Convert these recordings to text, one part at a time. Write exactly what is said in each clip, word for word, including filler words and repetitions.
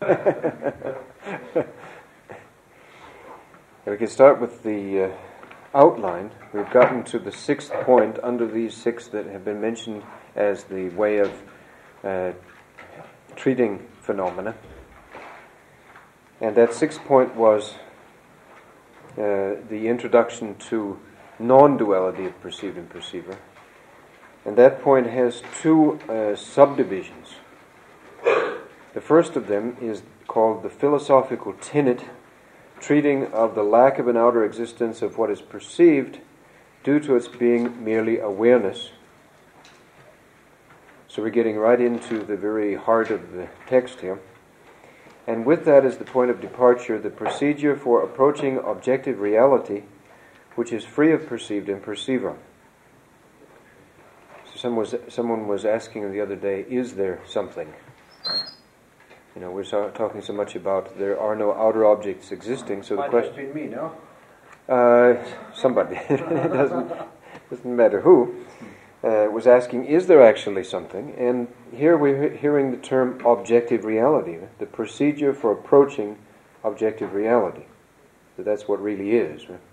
We can start with the uh, outline. We've gotten to the sixth point under these six that have been mentioned as the way of uh, treating phenomena. And that sixth point was uh, the introduction to non-duality of perceived and perceiver. And that point has two uh, subdivisions. The first of them is called the philosophical tenet, treating of the lack of an outer existence of what is perceived due to its being merely awareness. So we're getting right into the very heart of the text here. And with that is the point of departure, the procedure for approaching objective reality, which is free of perceived and perceiver. So someone was, someone was asking the other day, is there something? You know, we're so, talking so much about there are no outer objects existing, so the Might question... have been me, no? Uh, somebody, it doesn't, doesn't matter who, uh, was asking, is there actually something? And here we're he- hearing the term objective reality, the procedure for approaching objective reality. So that's what really is. Right?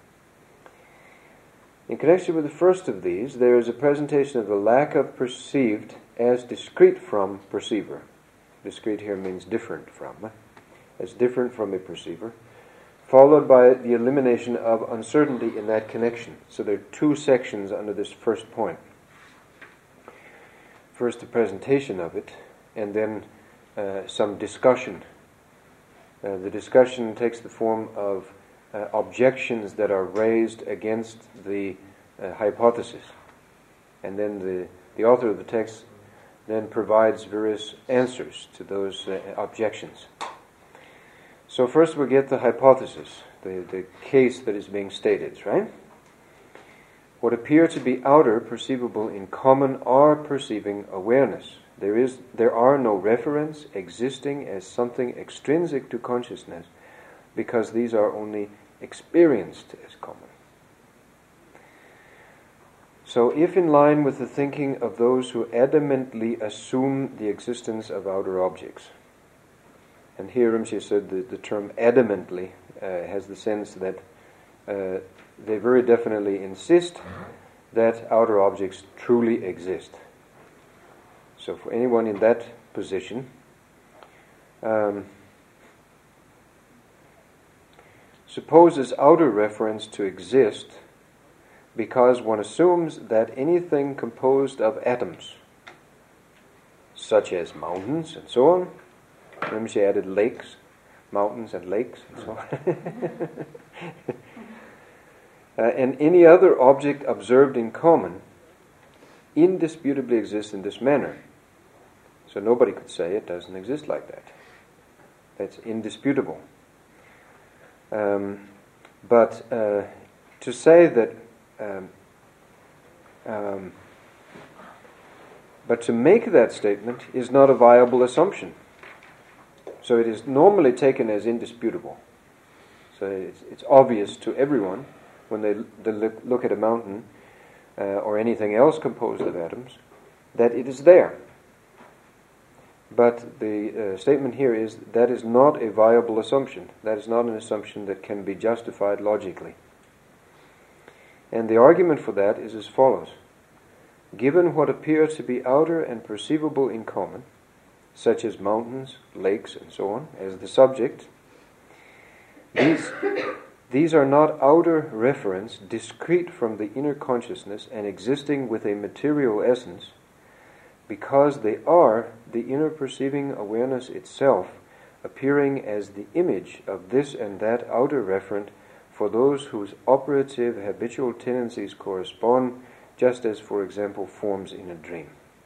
In connection with the first of these, there is a presentation of the lack of perceived as discrete from perceiver. Discrete here means different from, as different from a perceiver, followed by the elimination of uncertainty in that connection. So there are two sections under this first point. First, the presentation of it, and then uh, some discussion. Uh, the discussion takes the form of uh, objections that are raised against the uh, hypothesis. And then the, the author of the text then provides various answers to those uh, objections. So first we get the hypothesis, the, the case that is being stated, right? What appear to be outer, perceivable in common, are perceiving awareness. There is, there are no referents existing as something extrinsic to consciousness, because these are only experienced as common. So if in line with the thinking of those who adamantly assume the existence of outer objects, and here Rinpoche said the, the term adamantly uh, has the sense that uh, they very definitely insist that outer objects truly exist. So for anyone in that position, um, supposes outer reference to exist because one assumes that anything composed of atoms, such as mountains and so on, Rinpoche added lakes, mountains and lakes and so on, uh, and any other object observed in common indisputably exists in this manner. So nobody could say it doesn't exist like that. That's indisputable. Um, but uh, to say that Um, um, but to make that statement is not a viable assumption. So it is normally taken as indisputable. So it's, it's obvious to everyone when they, they look, look at a mountain uh, or anything else composed of atoms that it is there. But the uh, statement here is that is not a viable assumption. That is not an assumption that can be justified logically. And the argument for that is as follows. Given what appears to be outer and perceivable in common, such as mountains, lakes, and so on, as the subject, these, these are not outer referents discrete from the inner consciousness and existing with a material essence, because they are the inner perceiving awareness itself, appearing as the image of this and that outer referent for those whose operative habitual tendencies correspond, just as, for example, forms in a dream.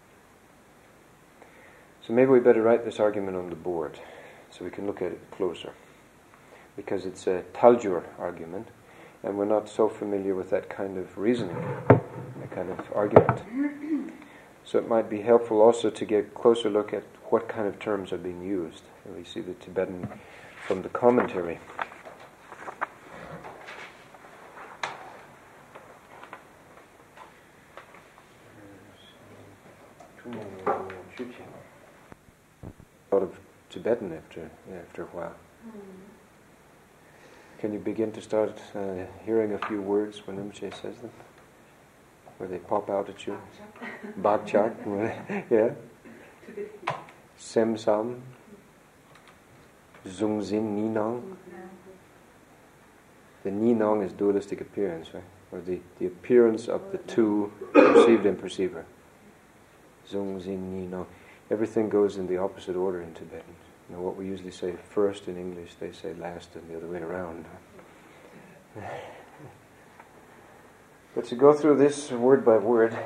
So maybe we better write this argument on the board so we can look at it closer, because it's a Taljur argument, and we're not so familiar with that kind of reasoning, that kind of argument. So it might be helpful also to get a closer look at what kind of terms are being used. And we see the Tibetan from the commentary. A lot of Tibetan after after a while. Can you begin to start uh, hearing a few words when Rinpoche says them? Where they pop out at you? Bakchak. Yeah. Sem Sam. Zungzin Ninong. The Ninong is dualistic appearance, right? Or the, the appearance of the two, perceived and perceiver. Zungzin Ninong. Everything goes in the opposite order in Tibetan. You know, what we usually say first in English, they say last and the other way around. But to go through this word by word,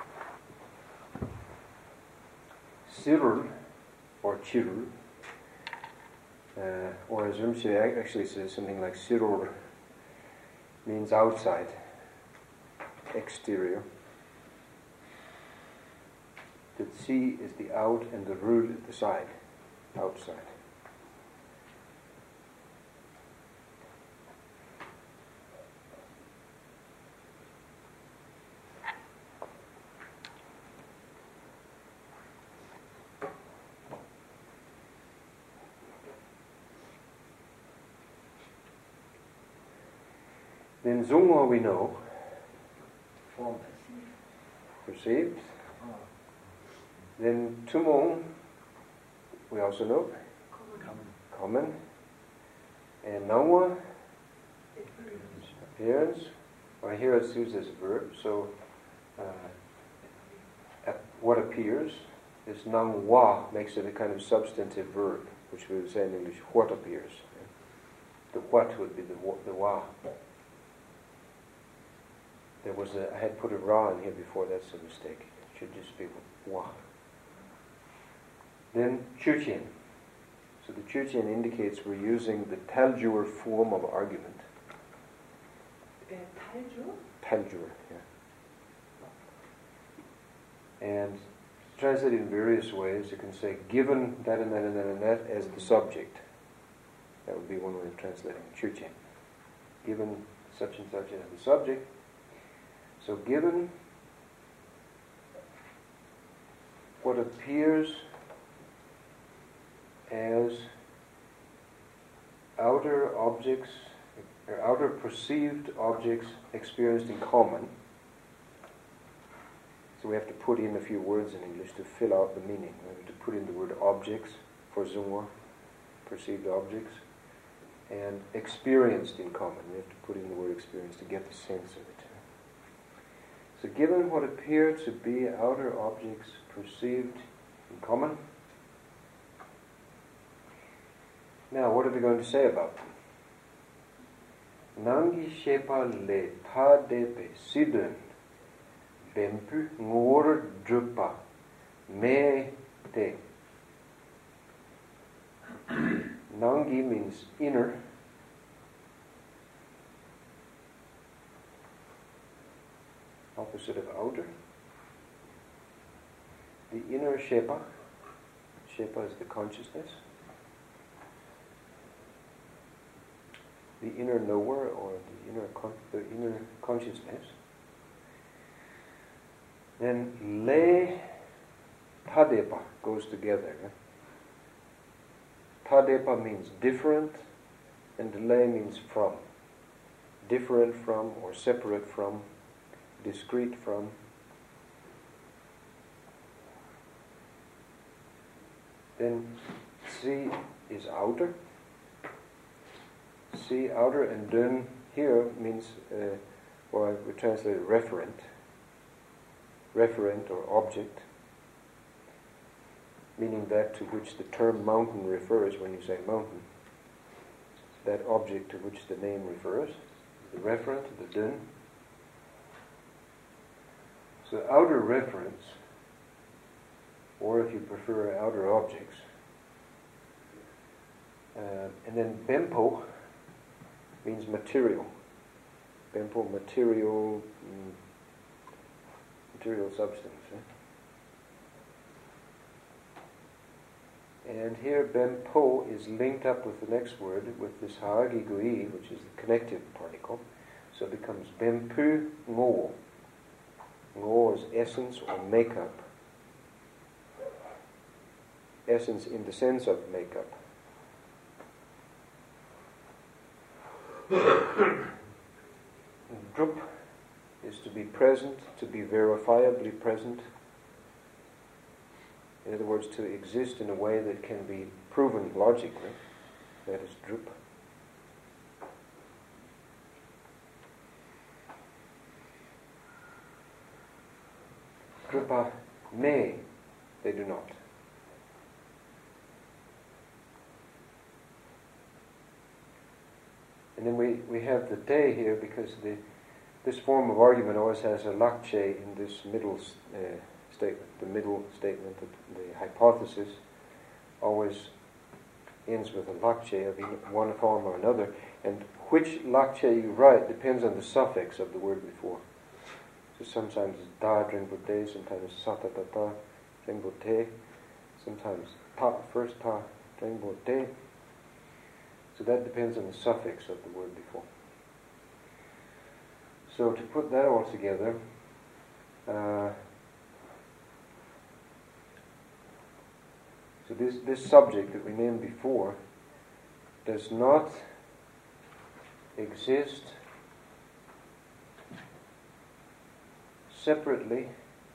Sirul, or Chirul, uh, or as Rinpoche actually says, something like Sirul, means outside, exterior. The Tsi is the out and the Rul is the side, outside. Then Zungwa we know, perceived. Then Tumong we also know, common. common. And Nangwa, appearance. Or here it's used as a verb, so uh, at what appears. This Nangwa makes it a kind of substantive verb, which we would say in English, what appears. The what would be the, the wa. There was a, I had put a ra in here before, that's a mistake. It should just be wa. Then Chuchen. So the Chuchen indicates we're using the Taljur form of argument. Uh, Taljur? Taljur, yeah. And translated in various ways. You can say, given that and that and that and that as the subject. That would be one way of translating Chuchen. Given such and such as the subject. So given what appears as outer objects, or outer perceived objects experienced in common. So we have to put in a few words in English to fill out the meaning. We have to put in the word objects for Zungwa, perceived objects, and experienced in common. We have to put in the word experience to get the sense of it. So given what appear to be outer objects perceived in common, now what are we going to say about them? Nangi shepa le ta depe sidun bempu ngor drupa me te. Nangi means inner. Opposite of outer. The inner shepa. Shepa is the consciousness. The inner knower, or the inner con- the inner consciousness. Then le tadepa goes together. Eh? Tadepa means different, and le means from. Different from, or separate from, discrete from. Then si is outer. Si, outer, and dun here means, uh, or we translate it referent. Referent or object. Meaning that to which the term mountain refers when you say mountain. That object to which the name refers. The referent, the dun. So outer reference, or if you prefer outer objects. Uh, and then bempo means material. Bempo, material, mm, material substance. Eh? And here bempo is linked up with the next word, with this haagi gui, which is the connective particle. So it becomes bempu ngo. Ngo is essence or makeup. essence in the sense of makeup. Drup is to be present, to be verifiably present. In other words, to exist in a way that can be proven logically. That is drup. Drupa may, they do not. And then we, we have the te here because the this form of argument always has a lakche in this middle uh, statement. The middle statement, the, the hypothesis, always ends with a lakche of one form or another. And which lakche you write depends on the suffix of the word before. So sometimes it's da dringbote, sometimes sata tata dringbote, sometimes ta first ta dringbote. So that depends on the suffix of the word before. So to put that all together, uh, so this, this subject that we named before does not exist separately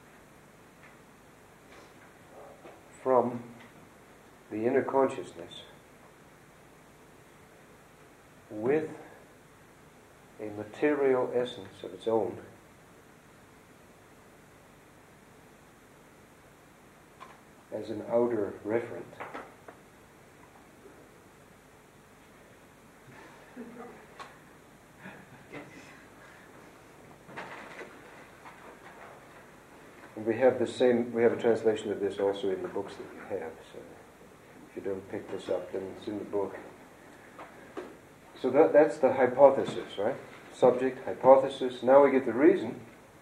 from the inner consciousness with a material essence of its own. As an outer referent. And we have the same, we have a translation of this also in the books that you have, so if you don't pick this up, then it's in the book. So that, that's the hypothesis, right? Subject, hypothesis. Now we get the reason.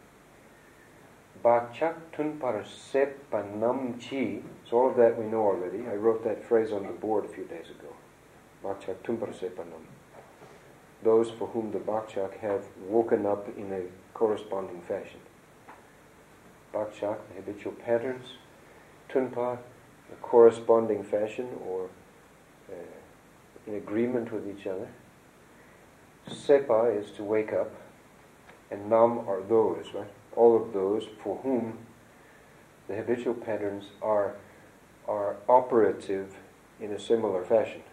Bachak tunpar sepanam chi. So all of that we know already. I wrote that phrase on the board a few days ago. Bachak tunpar sepanam. Those for whom the Bachak have woken up in a corresponding fashion. Bachak, the habitual patterns. Tunpa, a corresponding fashion or uh, in agreement with each other. Sepa is to wake up, and nam are those, right? All of those for whom the habitual patterns are are operative in a similar fashion.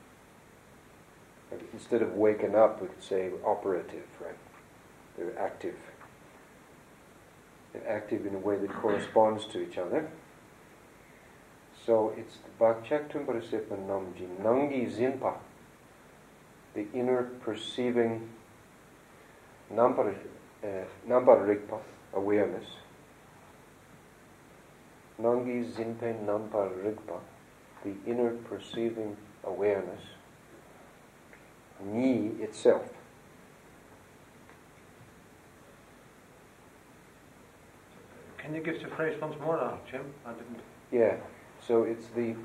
Instead of waken up, we could say operative, right? They're active. They're active in a way that corresponds to each other. So it's the Bachak Tumparasipa Namji Nangi Zinpa, the inner perceiving Nampar uh, Namparikpa awareness. Nangi Zinpe Namparikpa, the inner perceiving awareness. Ni itself. Can you give the phrase once more now, Jim? I didn't. Yeah. So it's the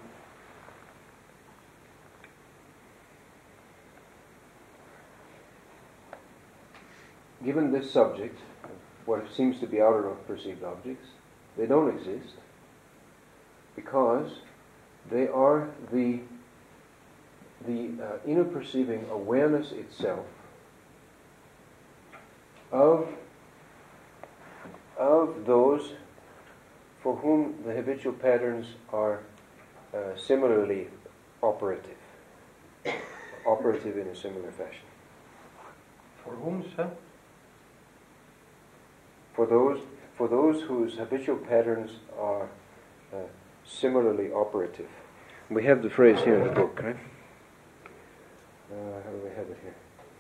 given this subject, what seems to be outer of perceived objects, they don't exist because they are the the uh, inner perceiving awareness itself of of those for whom the habitual patterns are uh, similarly operative, operative in a similar fashion. For whom, sir? For those, for those whose habitual patterns are uh, similarly operative. We have the phrase here in the book, right? Uh, how do we have it here?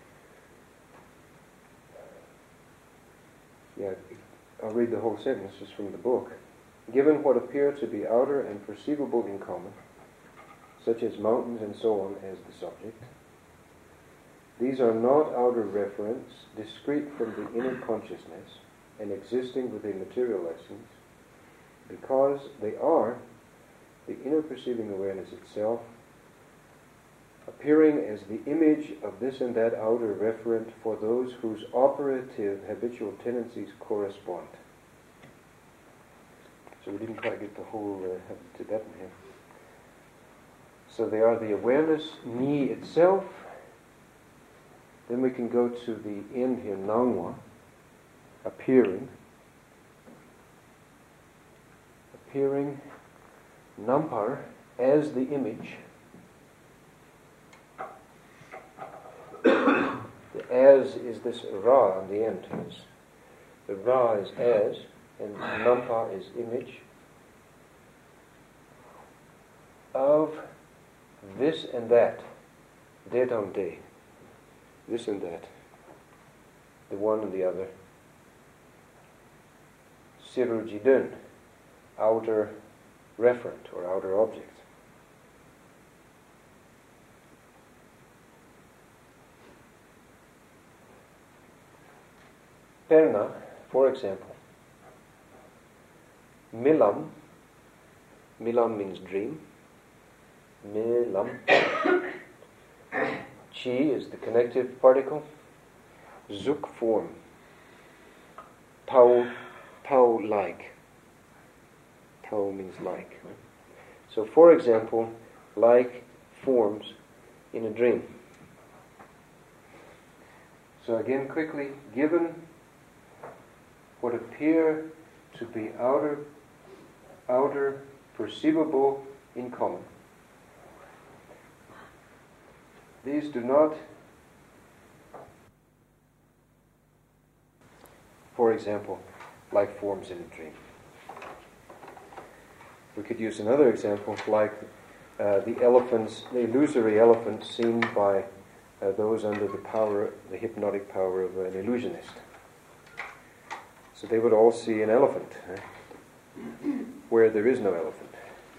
Yeah, I'll read the whole sentence just from the book. Given what appear to be outer and perceivable in common, such as mountains and so on as the subject, these are not outer referents, discrete from the inner consciousness and existing with a material essence, because they are the inner perceiving awareness itself, appearing as the image of this and that outer referent for those whose operative habitual tendencies correspond. So we didn't quite get the whole uh, Tibetan here. So they are the awareness, ni itself. Then we can go to the end here, nangwa, appearing. Appearing, nampar, as the image. The as is this ra on the end. The ra is as, and nampa is image of this and that, day on day, this and that, the one and the other. Sirujidun, outer referent or outer object. Perna, for example. Milam, milam means dream. Milam. Chi is the connective particle. Zuk, form. Tau, tau, like. Tau means like. So, for example, like forms in a dream. So again, quickly, given what appear to be outer, outer perceivable in common, these do not, for example, like forms in a dream. We could use another example, like uh, the elephants, the illusory elephant seen by uh, those under the power, the hypnotic power of an illusionist. So they would all see an elephant, eh? Where there is no elephant,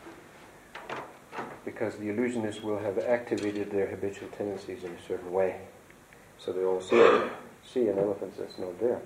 because the illusionist will have activated their habitual tendencies in a certain way. So they all see see an elephant that's not there.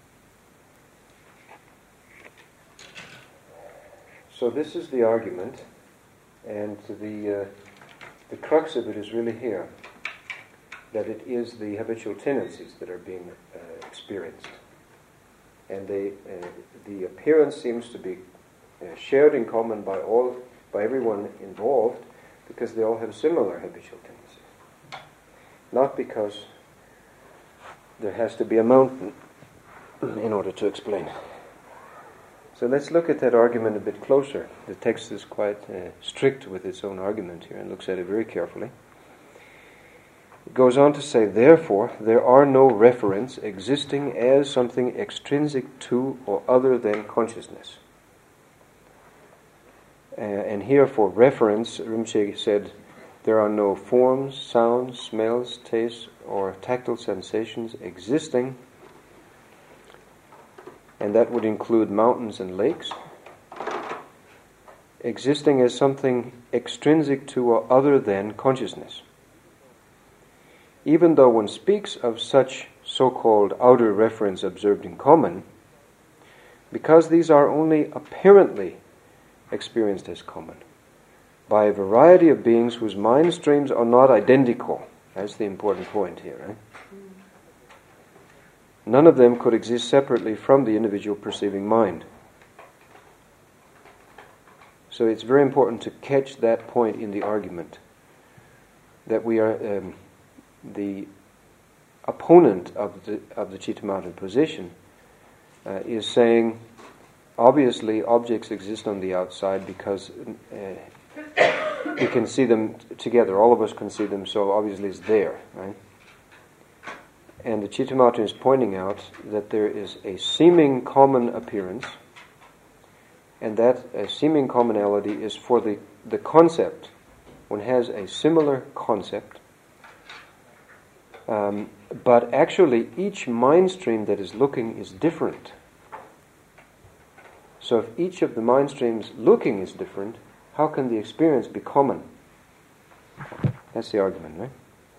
So this is the argument, and the uh, the crux of it is really here, that it is the habitual tendencies that are being uh, experienced. And they, uh, the appearance seems to be uh, shared in common by all, by everyone involved, because they all have similar habitual tendencies. Not because there has to be a mountain in order to explain. So let's look at that argument a bit closer. The text is quite uh, strict with its own argument here and looks at it very carefully. It goes on to say, therefore, there are no referents existing as something extrinsic to or other than consciousness. Uh, and here for reference, Rinpoche said, there are no forms, sounds, smells, tastes, or tactile sensations existing, and that would include mountains and lakes, existing as something extrinsic to or other than consciousness. Even though one speaks of such so-called outer reference observed in common, because these are only apparently experienced as common by a variety of beings whose mind streams are not identical. That's the important point here, right? None of them could exist separately from the individual perceiving mind. So it's very important to catch that point in the argument, that we are um, the opponent of the of the Chittamatra position uh, is saying, obviously objects exist on the outside because uh, we can see them together. All of us can see them, so obviously it's there, right? And the Chittamatra is pointing out that there is a seeming common appearance, and that a seeming commonality is for the, the concept. One has a similar concept, um, but actually each mind stream that is looking is different. So if each of the mind streams looking is different, how can the experience be common? That's the argument, right?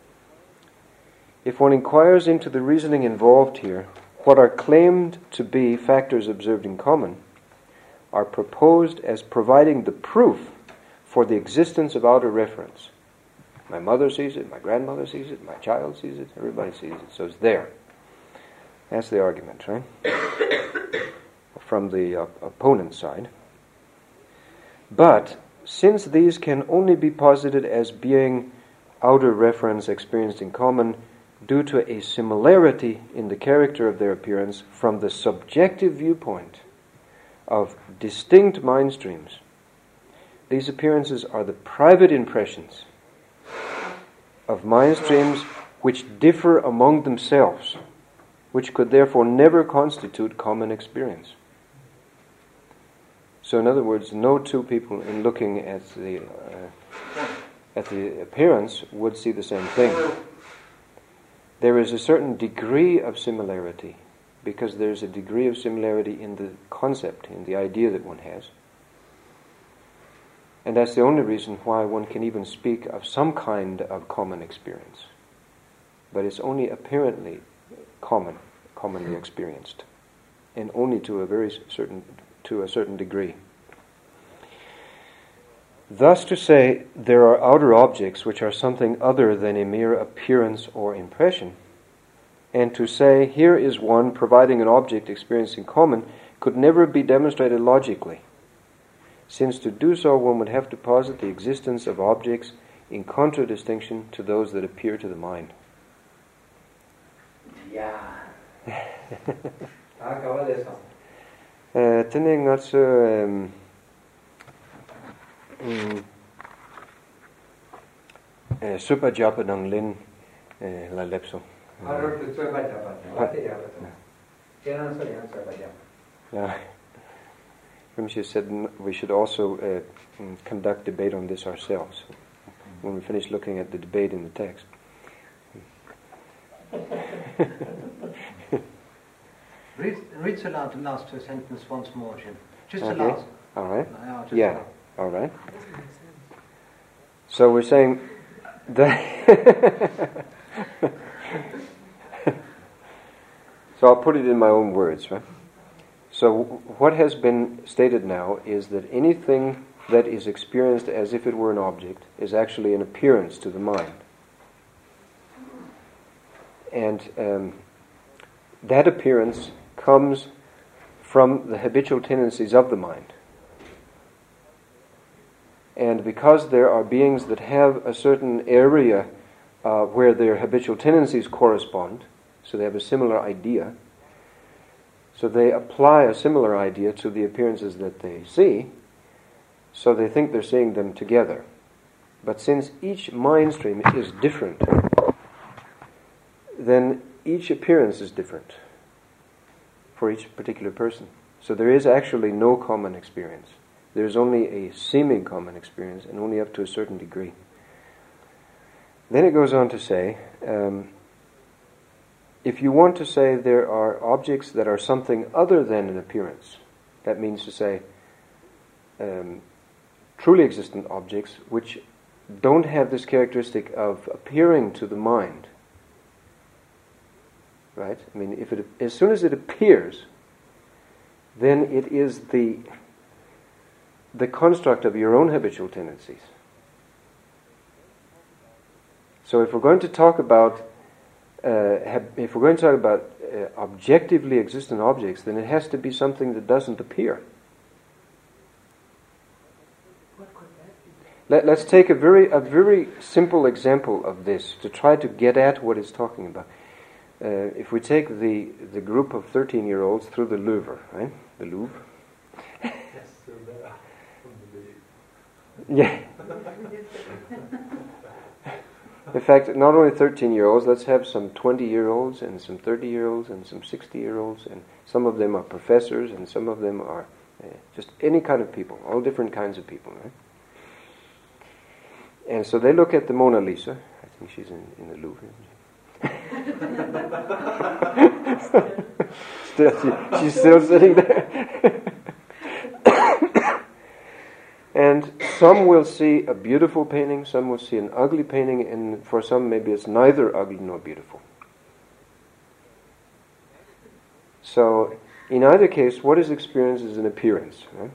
If one inquires into the reasoning involved here, what are claimed to be factors observed in common are proposed as providing the proof for the existence of outer reference. My mother sees it, my grandmother sees it, my child sees it, everybody sees it, so it's there. That's the argument, right? From the uh, opponent's side. But since these can only be posited as being outer reference experienced in common due to a similarity in the character of their appearance from the subjective viewpoint of distinct mind streams, these appearances are the private impressions of mind streams which differ among themselves, which could therefore never constitute common experience. So in other words, no two people in looking at the uh, at the appearance would see the same thing. There is a certain degree of similarity, because there's a degree of similarity in the concept, in the idea that one has. And that's the only reason why one can even speak of some kind of common experience. But it's only apparently common, commonly experienced, and only to a very certain, to a certain degree. Thus to say there are outer objects which are something other than a mere appearance or impression, and to say here is one providing an object experienced in common, could never be demonstrated logically, since to do so one would have to posit the existence of objects in contradistinction to those that appear to the mind. Yeah. Acaba de eso. Teneng also super job nang lin la lepso. Ahora tú estoy para allá, para allá. ¿Qué no soy yo? Soy para allá. Yeah. Rimshi said we should also uh, conduct debate on this ourselves when we finish looking at the debate in the text. read, read so loud the last two sentences once more, Jim. Just Okay. the last. All right. No, just Yeah. the last. All right. So we're saying that. So I'll put it in my own words, right? So what has been stated now is that anything that is experienced as if it were an object is actually an appearance to the mind. And um, that appearance comes from the habitual tendencies of the mind. And because there are beings that have a certain area uh, where their habitual tendencies correspond, so they have a similar idea, so they apply a similar idea to the appearances that they see, so they think they're seeing them together. But since each mind stream is different, then each appearance is different for each particular person. So there is actually no common experience. There's only a seeming common experience, and only up to a certain degree. Then it goes on to say, um, if you want to say there are objects that are something other than an appearance, that means to say um, truly existent objects which don't have this characteristic of appearing to the mind. Right? I mean, if it, as soon as it appears, then it is the the construct of your own habitual tendencies. So if we're going to talk about uh, have, if we're going to talk about uh, objectively existent objects, then it has to be something that doesn't appear. What could that be? Let, let's take a very a very simple example of this to try to get at what it's talking about. Uh, if we take the the group of thirteen-year-olds through the Louvre, right? The Louvre. Yeah. In fact, not only thirteen-year-olds, let's have some twenty-year-olds and some thirty-year-olds and some sixty-year-olds, and some of them are professors and some of them are uh, just any kind of people, all different kinds of people, right? And so they look at the Mona Lisa. I think she's in, in the Louvre. Still, she, she's still sitting there. And some will see a beautiful painting, some will see an ugly painting, and for some maybe it's neither ugly nor beautiful. So, in either case, what is experienced is an appearance. Right?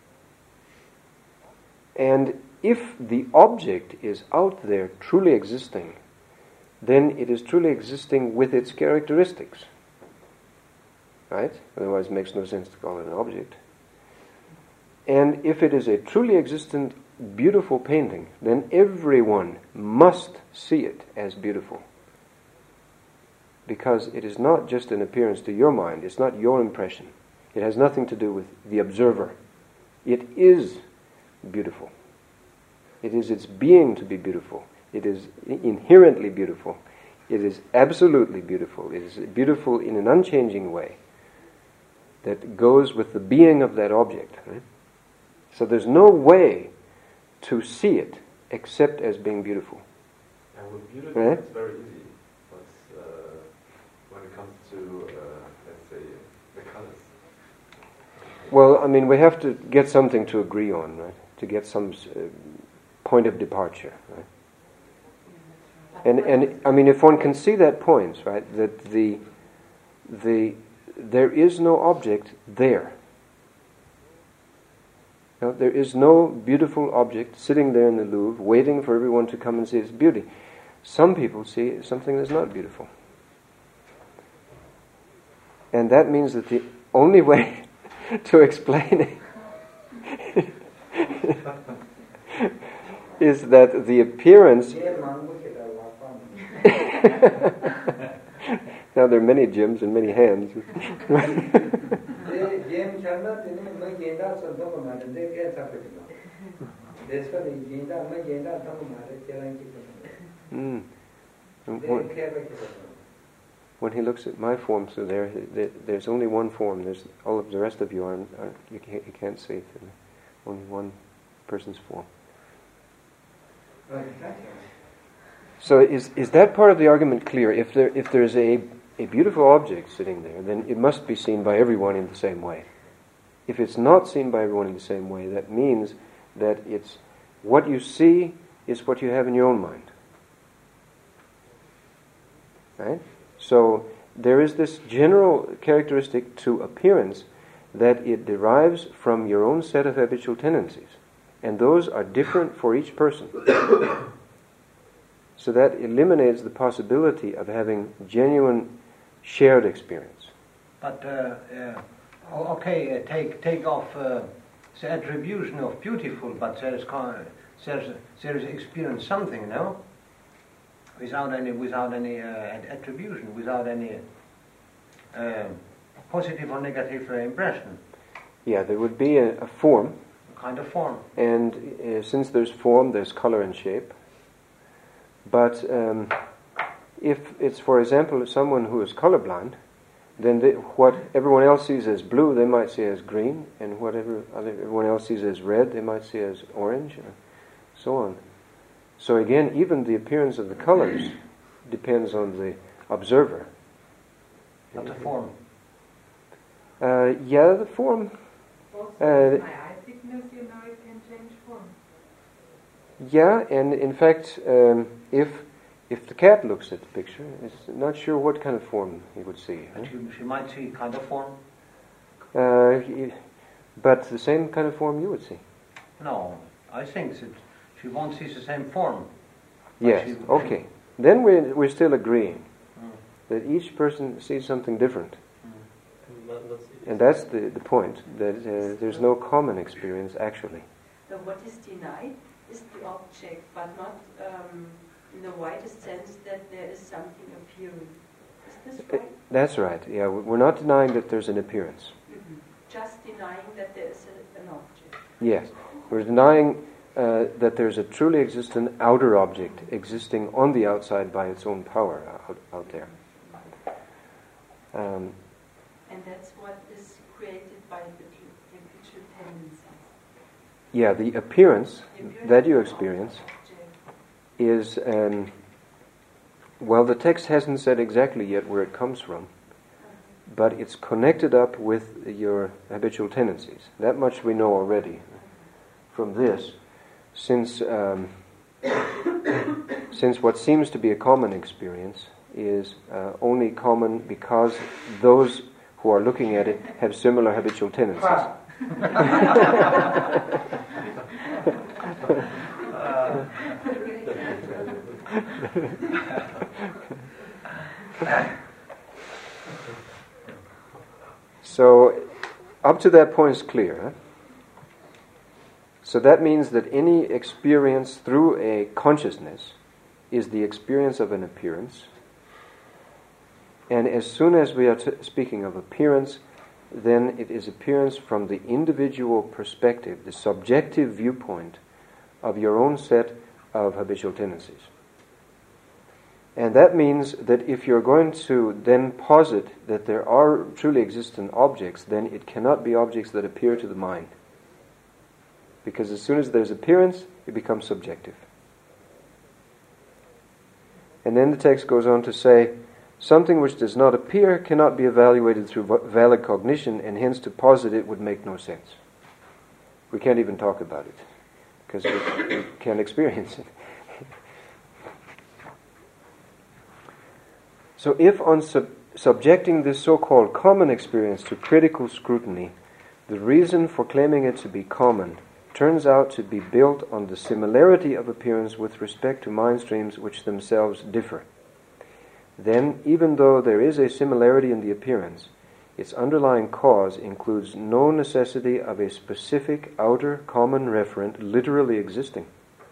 And if the object is out there truly existing, then it is truly existing with its characteristics. Right? Otherwise it makes no sense to call it an object. And if it is a truly existent beautiful painting, then everyone must see it as beautiful. Because it is not just an appearance to your mind, it's not your impression. It has nothing to do with the observer. It is beautiful. It is its being to be beautiful. It is inherently beautiful. It is absolutely beautiful. It is beautiful in an unchanging way that goes with the being of that object. Right? So there's no way to see it except as being beautiful. And with beauty, right? It's very easy. But uh, when it comes to, uh, let's say, the colors. Well, I mean, we have to get something to agree on, right? To get some uh, point of departure, right? And and I mean, if one can see that point, right, that the the there is no object there. No, there is no beautiful object sitting there in the Louvre, waiting for everyone to come and see its beauty. Some people see something that's not beautiful, and that means that the only way to explain it is that the appearance. Now there are many Jims and many hands. mm. when, when he looks at my form through there, there's only one form. There's all of the rest of you aren't, aren't you can't, you can't see through only one person's form. So is is that part of the argument clear? If there if there's a, a beautiful object sitting there, then it must be seen by everyone in the same way. If it's not seen by everyone in the same way, that means that it's what you see is what you have in your own mind. Right? So there is this general characteristic to appearance that it derives from your own set of habitual tendencies. And those are different for each person. So that eliminates the possibility of having genuine shared experience. But, uh, uh, okay, uh, take take off uh, the attribution of beautiful, but there is there's there is experience something, no? Without any without any uh, attribution, without any uh, positive or negative uh, impression. Yeah, there would be a, a form. A kind of form. And uh, since there's form, there's color and shape. But um, if it's, for example, someone who is colorblind, then they, what everyone else sees as blue, they might see as green, and whatever other, everyone else sees as red, they might see as orange, and so on. So again, even the appearance of the colors depends on the observer. Not the form. Uh, yeah, the form. Also, Uh, my eye thickness, you know, it can change form. Yeah, and in fact, um, if if the cat looks at the picture, it's not sure what kind of form he would see. But Huh? you, she might see kind of form. Uh, he- but the same kind of form you would see. No, I think that she won't see the same form. Yes. she- Okay. Then we're we're still agreeing Mm. that each person sees something different, Mm. But let's- and that's the the point. That uh, there's no common experience actually. So what is denied is the object, but not um, in the widest sense that there is something appearing. Is this Uh, right? That's right. Yeah, we- we're not denying that there's an appearance. Mhm. Just denying that there is a, an object. Yes, we're denying uh, that there's a truly existent outer object existing on the outside by its own power out, out there. Um, And that's what is created by habitual habitual tendencies. yeah, the appearance The appearance that you of the experience object. is, um, well, the text hasn't said exactly yet where it comes from, but it's connected up with your habitual tendencies. That much we know already from this, since um, since what seems to be a common experience is uh, only common because those who are looking at it have similar habitual tendencies. So, up to that point is clear. Huh? So that means that any experience through a consciousness is the experience of an appearance. And as soon as we are t- speaking of appearance, then it is appearance from the individual perspective, the subjective viewpoint of your own set of habitual tendencies. And that means that if you're going to then posit that there are truly existent objects, then it cannot be objects that appear to the mind. Because as soon as there's appearance, it becomes subjective. And then the text goes on to say, something which does not appear cannot be evaluated through valid cognition, and hence to posit it would make no sense. We can't even talk about it, because we, we can't experience it. So if on sub- subjecting this so-called common experience to critical scrutiny, the reason for claiming it to be common turns out to be built on the similarity of appearance with respect to mind streams which themselves differ, then, even though there is a similarity in the appearance, its underlying cause includes no necessity of a specific outer common referent literally existing.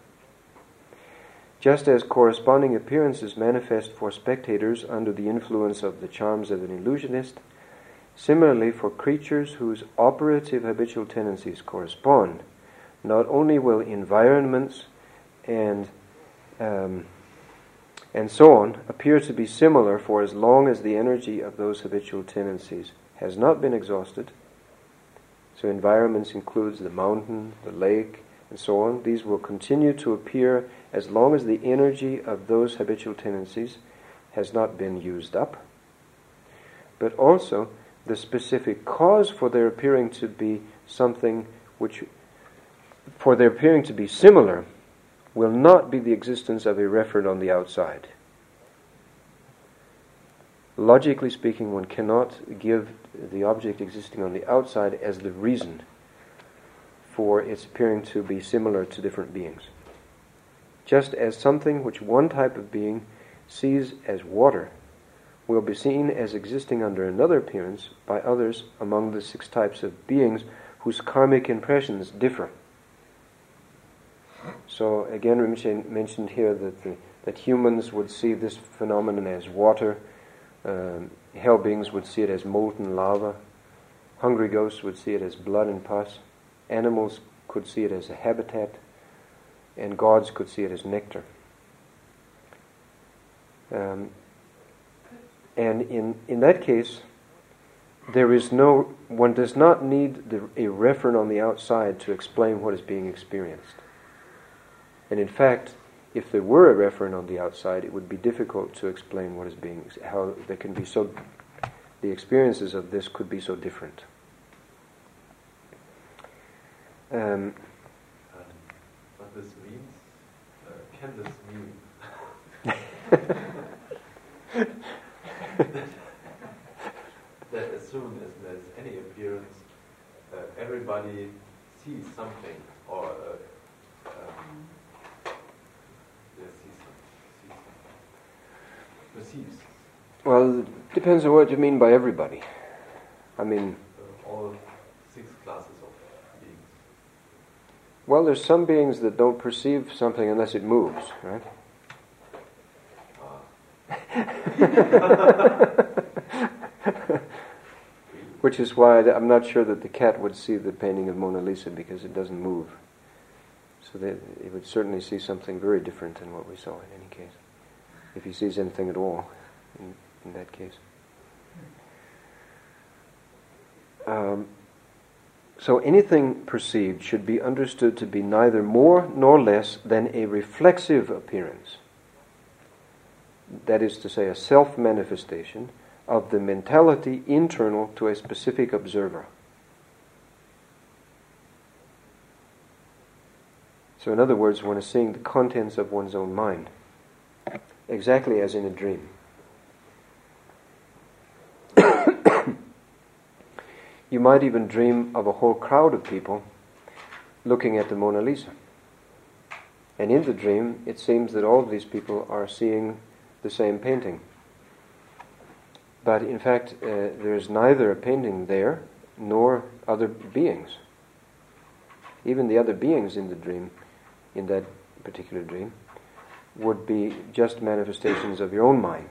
Just as corresponding appearances manifest for spectators under the influence of the charms of an illusionist, similarly for creatures whose operative habitual tendencies correspond, not only will environments and um, and so on appear to be similar for as long as the energy of those habitual tendencies has not been exhausted. So environments includes the mountain, the lake, and so on. These will continue to appear as long as the energy of those habitual tendencies has not been used up. But also, the specific cause for their appearing to be something which, for their appearing to be similar, will not be the existence of a referent on the outside. Logically speaking, one cannot give the object existing on the outside as the reason for its appearing to be similar to different beings. Just as something which one type of being sees as water will be seen as existing under another appearance by others among the six types of beings whose karmic impressions differ. So again, Rinpoche mentioned here that the, that humans would see this phenomenon as water, um, hell beings would see it as molten lava, hungry ghosts would see it as blood and pus, animals could see it as a habitat, and gods could see it as nectar. Um, and in, in that case, there is no, one does not need the, a referent on the outside to explain what is being experienced. And in fact, if there were a referent on the outside, it would be difficult to explain what is being, how there can be so, the experiences of this could be so different. Um, um, what this means, uh, can this mean that as soon as there's any appearance, uh, everybody sees something, or uh, um, yeah, sees something, sees something, perceives? well, it depends on what you mean by everybody. I mean, Uh, all six classes of beings. well, there's some beings that don't perceive something unless it moves, right? Which is why I'm not sure that the cat would see the painting of Mona Lisa, because it doesn't move. So that it would certainly see something very different than what we saw in any case, if he sees anything at all in, in that case. Um, so anything perceived should be understood to be neither more nor less than a reflexive appearance. That is to say, a self-manifestation of the mentality internal to a specific observer. So in other words, one is seeing the contents of one's own mind, exactly as in a dream. You might even dream of a whole crowd of people looking at the Mona Lisa. And in the dream, it seems that all of these people are seeing the same painting. But in fact, uh, there is neither a painting there nor other beings. even the other beings in the dream, in that particular dream, would be just manifestations of your own mind.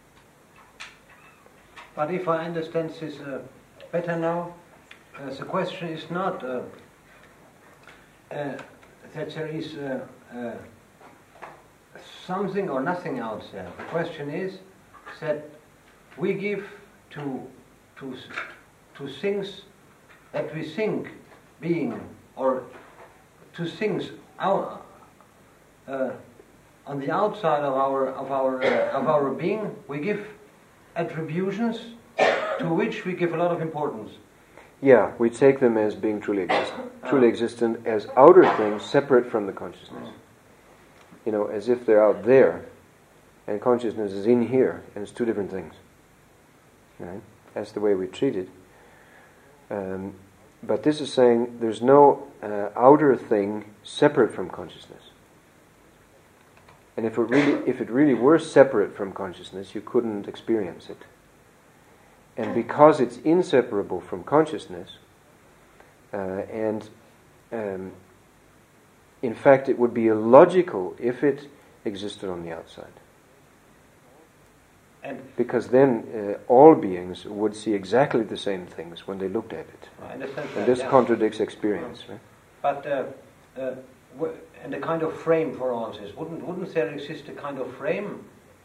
But if I understand this uh, better now, uh, the question is not uh, uh, that there is uh, uh, something or nothing out there. The question is that we give to to to things that we think being, or to things out, uh, on the outside of our of our uh, of our being, we give attributions to which we give a lot of importance. Yeah, we take them as being truly existent, truly existent as outer things separate from the consciousness. You know, as if they're out there, and consciousness is in here, and it's two different things. Right? That's the way we treat it. Um, but this is saying there's no uh, outer thing separate from consciousness. And if it really, if it really were separate from consciousness, you couldn't experience it. And because it's inseparable from consciousness, uh, and um, in fact it would be illogical if it existed on the outside. And because then uh, all beings would see exactly the same things when they looked at it. I understand And that, this yeah. contradicts experience. Right? But uh, uh, w- and a kind of frame for all this, wouldn't wouldn't there exist a kind of frame?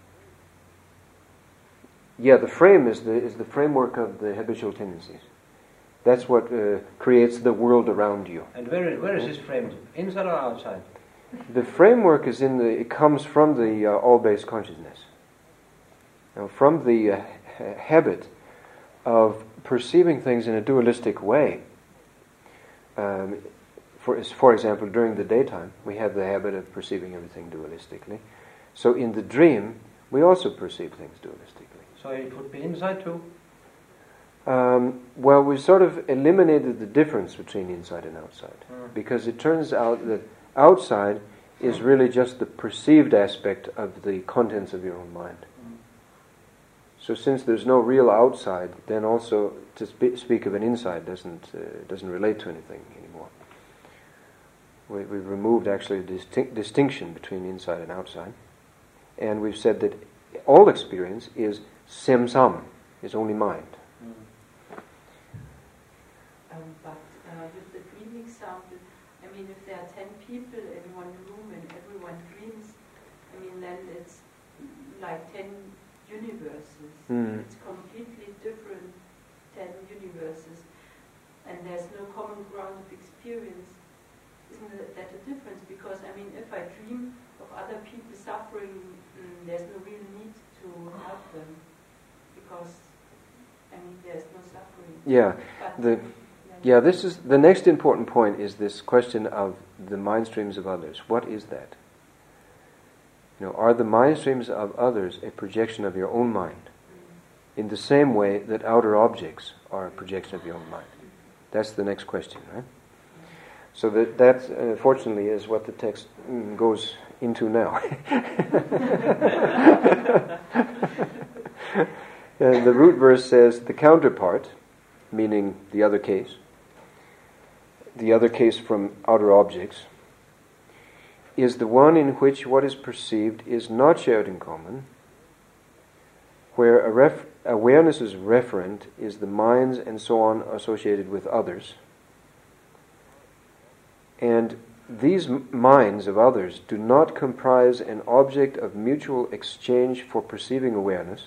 Yeah, the frame is the is the framework of the habitual tendencies. That's what uh, creates the world around you. And where is, where is this frame? Inside or outside? The framework is in the. It comes from the uh, all-based consciousness. Now, from the uh, ha- habit of perceiving things in a dualistic way. Um, for for example, during the daytime, we have the habit of perceiving everything dualistically. So, in the dream, we also perceive things dualistically. So it would be inside too? Um, well, we sort of eliminated the difference between inside and outside. Mm. Because it turns out that outside is really just the perceived aspect of the contents of your own mind. Mm. So since there's no real outside, then also to spe- speak of an inside doesn't uh, doesn't relate to anything anymore. We, we've removed actually the distin- distinction between inside and outside. And we've said that all experience is sem-sam, is only mind. Um, but uh, with the dream example, I mean, if there are ten people in one room and everyone dreams, I mean, then it's like ten universes. Mm. It's completely different ten universes, and there's no common ground of experience. Isn't that a difference? Because, I mean, if I dream of other people suffering, mm, there's no real need to help them, because, I mean, there's no suffering. Yeah, But the yeah. This is the next important point. Is this question of the mind streams of others? What is that? You know, are the mind streams of others a projection of your own mind, in the same way that outer objects are a projection of your own mind? That's the next question, right? So that that uh, fortunately is what the text mm, goes into now. And the root verse says the counterpart, meaning the other case, the other case from outer objects, is the one in which what is perceived is not shared in common, where a ref- awareness's referent is the minds and so on associated with others. And these m- minds of others do not comprise an object of mutual exchange for perceiving awareness,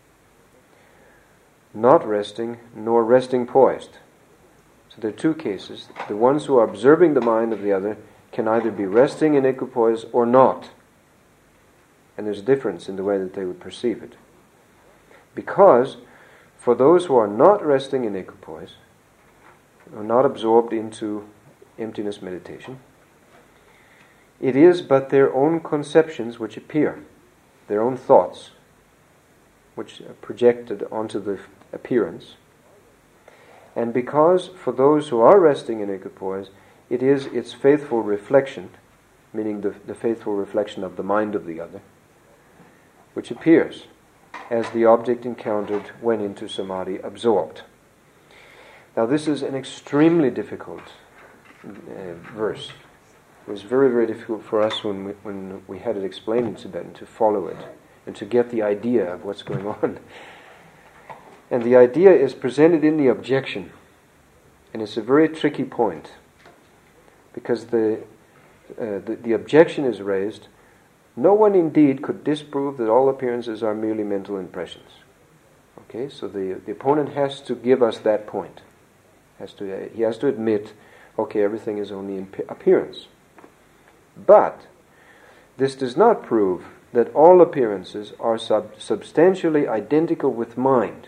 not resting nor resting poised. So there are two cases. The ones who are observing the mind of the other can either be resting in equipoise or not. And there's a difference in the way that they would perceive it. Because for those who are not resting in equipoise, are not absorbed into emptiness meditation, it is but their own conceptions which appear, their own thoughts, which are projected onto the appearance. And because for those who are resting in equipoise, it is its faithful reflection, meaning the, the faithful reflection of the mind of the other, which appears as the object encountered when into samadhi absorbed. Now this is an extremely difficult uh, verse. It was very, very difficult for us when we, when we had it explained in Tibetan to follow it and to get the idea of what's going on. And the idea is presented in the objection. And it's a very tricky point. Because the, uh, the, the objection is raised, no one indeed could disprove that all appearances are merely mental impressions. Okay, so the, the opponent has to give us that point. Has to, uh, he has to admit, okay, everything is only imp- appearance. But this does not prove that all appearances are sub- substantially identical with mind.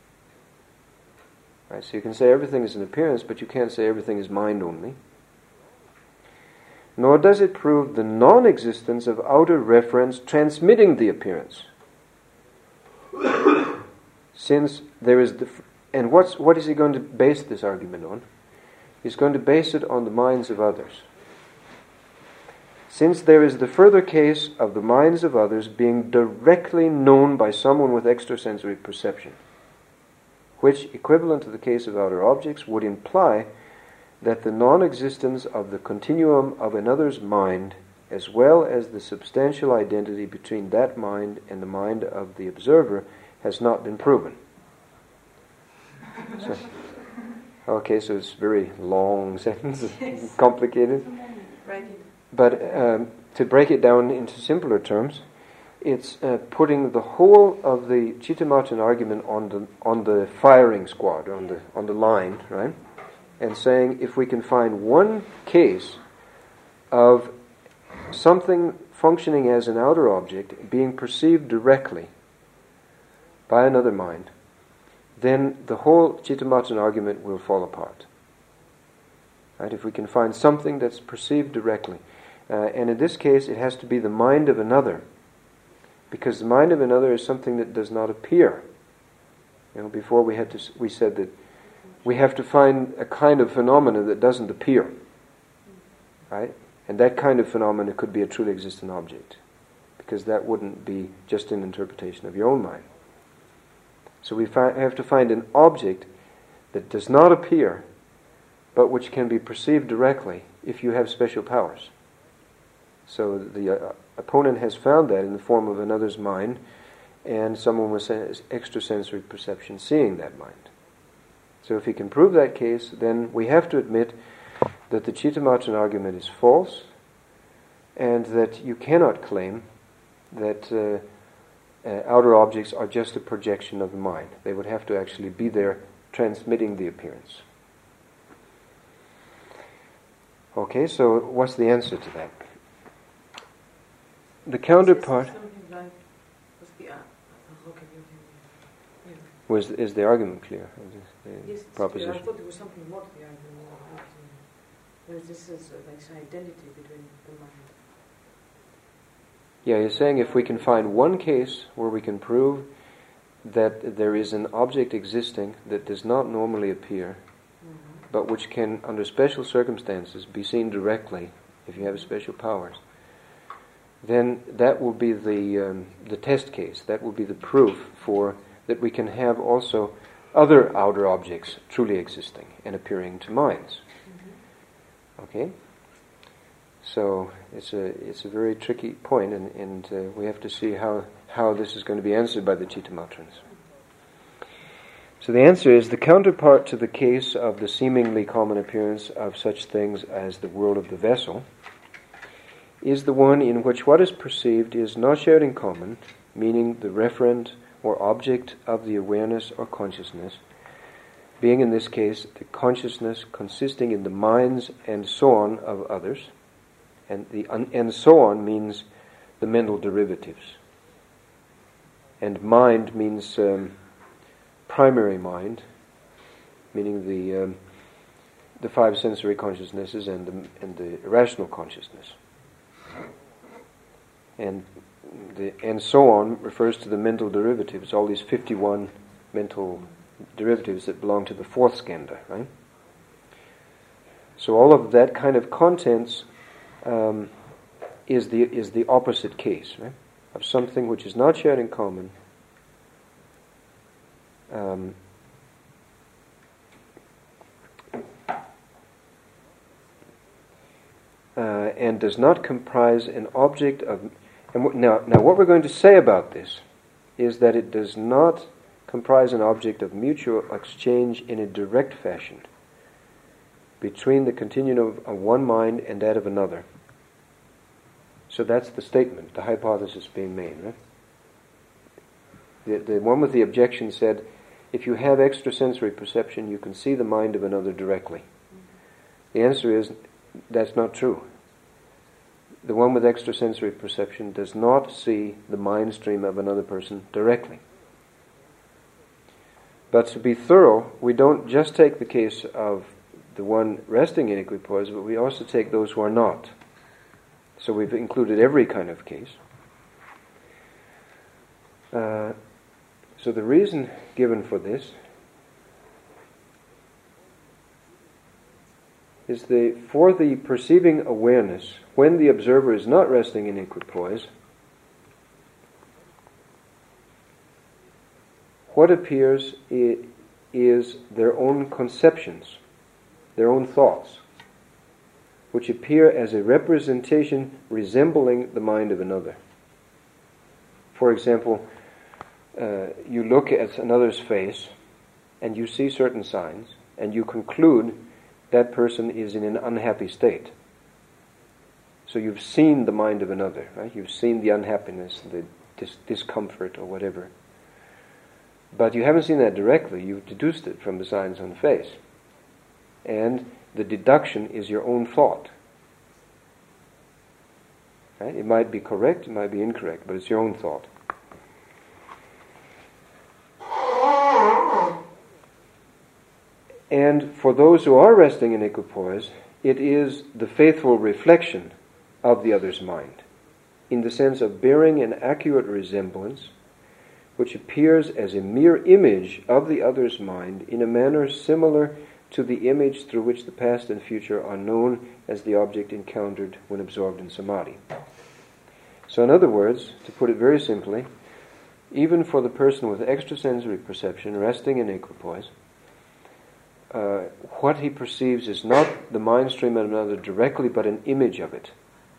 Right, so you can say everything is an appearance, but you can't say everything is mind only. Nor does it prove the non-existence of outer reference transmitting the appearance. Since there is the... F- and what's, what is he going to base this argument on? He's going to base it on the minds of others. Since there is the further case of the minds of others being directly known by someone with extrasensory perception, which, equivalent to the case of outer objects, would imply that the non-existence of the continuum of another's mind, as well as the substantial identity between that mind and the mind of the observer, has not been proven. So, okay, so it's a very long sentence, complicated. But um, to break it down into simpler terms, it's uh, putting the whole of the Chittamatra argument on the on the firing squad, on the on the line, right? And saying if we can find one case of something functioning as an outer object being perceived directly by another mind, then the whole Chittamatra argument will fall apart. Right? If we can find something that's perceived directly. Uh, and in this case, it has to be the mind of another. Because the mind of another is something that does not appear. You know, before we had to, we said that we have to find a kind of phenomena that doesn't appear. Right? And that kind of phenomena could be a truly existent object. Because that wouldn't be just an interpretation of your own mind. So we fi- have to find an object that does not appear, but which can be perceived directly if you have special powers. So the uh, opponent has found that in the form of another's mind, and someone with extrasensory perception seeing that mind. So if he can prove that case, then we have to admit that the Chittamatra argument is false, and that you cannot claim that uh, uh, outer objects are just a projection of the mind. They would have to actually be there transmitting the appearance. Okay, so what's the answer to that? The counterpart was is the argument clear? The yes, proposition. I thought there was something more to the argument. Whereas this is uh, like some identity between the mind. Yeah, you're saying if we can find one case where we can prove that there is an object existing that does not normally appear, mm-hmm. but which can, under special circumstances, be seen directly if you have special powers, then that will be the um, the test case. That will be the proof for that we can have also other outer objects truly existing and appearing to minds. Mm-hmm. Okay. So it's a it's a very tricky point, and and uh, we have to see how how this is going to be answered by the Chittamatrans. So the answer is the counterpart to the case of the seemingly common appearance of such things as the world of the vessel is the one in which what is perceived is not shared in common, meaning the referent or object of the awareness or consciousness, being in this case the consciousness consisting in the minds and so on of others, and the un- and so on means the mental derivatives, and mind means um, primary mind, meaning the um, the five sensory consciousnesses and the and the irrational consciousness. And the and so on refers to the mental derivatives, all these fifty-one mental derivatives that belong to the fourth skandha, right? So all of that kind of contents um, is the is the opposite case, right? Of something which is not shared in common, um, and does not comprise an object of... And w- now, now, what we're going to say about this is that it does not comprise an object of mutual exchange in a direct fashion between the continuum of, of one mind and that of another. So that's the statement, the hypothesis being made, right? The, the one with the objection said, if you have extrasensory perception, you can see the mind of another directly. The answer is, that's not true. The one with extrasensory perception does not see the mind stream of another person directly. But to be thorough, we don't just take the case of the one resting in equipoise, but we also take those who are not. So we've included every kind of case. Uh, so the reason given for this is the for the perceiving awareness, when the observer is not resting in equipoise, what appears is their own conceptions, their own thoughts, which appear as a representation resembling the mind of another. For example, uh, you look at another's face and you see certain signs and you conclude that person is in an unhappy state. So you've seen the mind of another, right? You've seen the unhappiness, the dis- discomfort or whatever. But you haven't seen that directly, you've deduced it from the signs on the face. And the deduction is your own thought. Right? It might be correct, it might be incorrect, but it's your own thought. And for those who are resting in equipoise, it is the faithful reflection of the other's mind, in the sense of bearing an accurate resemblance, which appears as a mere image of the other's mind in a manner similar to the image through which the past and future are known as the object encountered when absorbed in samadhi. So in other words, to put it very simply, even for the person with extrasensory perception resting in equipoise, uh, what he perceives is not the mind stream of another directly, but an image of it.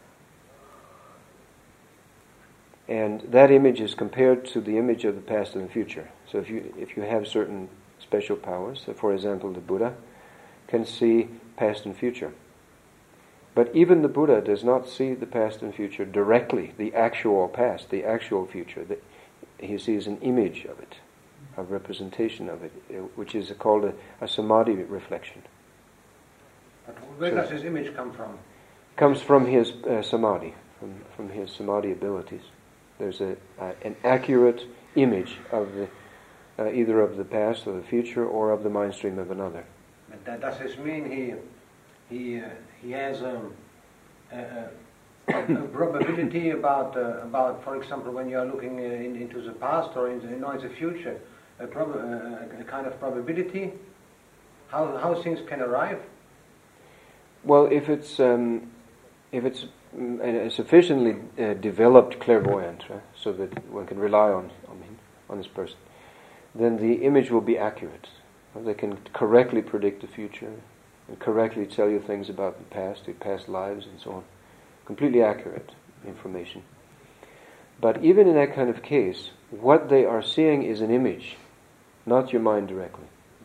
And that image is compared to the image of the past and the future. So if you if you have certain special powers, so for example the Buddha can see past and future. But even the Buddha does not see the past and future directly, the actual past, the actual future. The, he sees an image of it, a representation of it, which is called a, a samadhi reflection. But where So- does this image come from? Comes from his uh, samadhi, from, from his samadhi abilities. There's a, uh, an accurate image of the uh, either of the past or the future or of the mind stream of another. But that, does this mean he he uh, he has um, a, a, a probability about uh, about, for example, when you are looking uh, in, into the past or in the, you know, in the future, a, prob- uh, a kind of probability how how things can arrive? Well, if it's um, if it's mm, a sufficiently uh, developed clairvoyant, right, so that one can rely on on him, on this person, then the image will be accurate. They can correctly predict the future and correctly tell you things about the past, your past lives, and so on. Completely accurate information. But even in that kind of case, what they are seeing is an image, not your mind directly.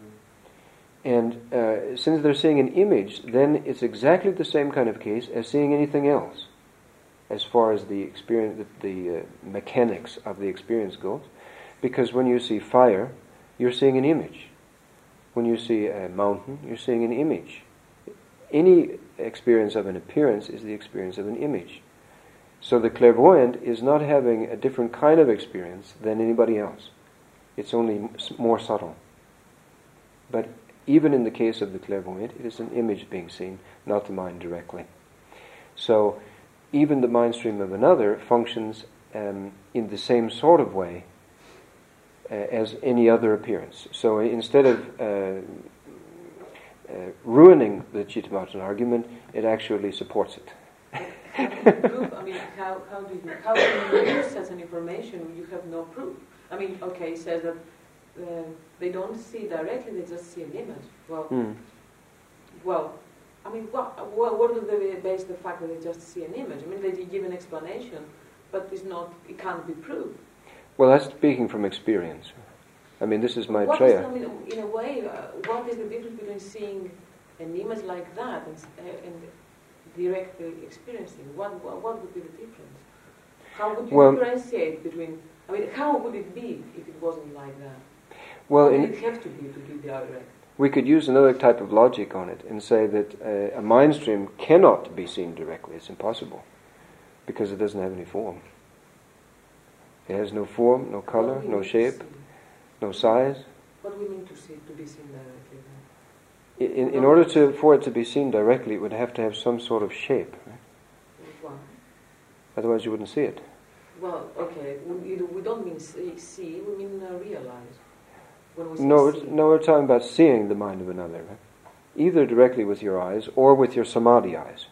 And uh, since they're seeing an image, then it's exactly the same kind of case as seeing anything else, as far as the experience, the, the uh, mechanics of the experience goes. Because when you see fire, you're seeing an image. When you see a mountain, you're seeing an image. Any experience of an appearance is the experience of an image. So the clairvoyant is not having a different kind of experience than anybody else. It's only more subtle. But even in the case of the clairvoyant, it is an image being seen, not the mind directly. So even the mind stream of another functions um, in the same sort of way uh, as any other appearance. So instead of uh, uh, ruining the Chittamattana argument, it actually supports it. Proof, I mean, how, how do you, how can you use such an information when you have no proof? I mean, okay, it says that uh, they don't see directly, they just see an image. Well, Mm. well, I mean, what, what, what do they base the fact that they just see an image? I mean, they give an explanation, but it's not, it can't be proved. Well, that's speaking from experience. I mean, this is What is, Maitreya. I mean, in a way, uh, what is the difference between seeing an image like that and, s- uh, and directly experiencing? What, what what would be the difference? How would you Well- differentiate between? I mean, how would it be if it wasn't like that? Well, How in, would it have to be to be direct? we could use another type of logic on it and say that uh, a mind stream cannot be seen directly. It's impossible because it doesn't have any form. It has no form, no color, What do we no mean to shape, see? no size. What do we mean to see to be seen directly? Then? In, in order to for it to be seen directly, it would have to have some sort of shape. Right? Why? Otherwise, you wouldn't see it. Well, okay, we, we don't mean see, see we mean uh, realize. When we say No, see. it's, no, we're talking about seeing the mind of another, right? Either directly with your eyes or with your samadhi eyes.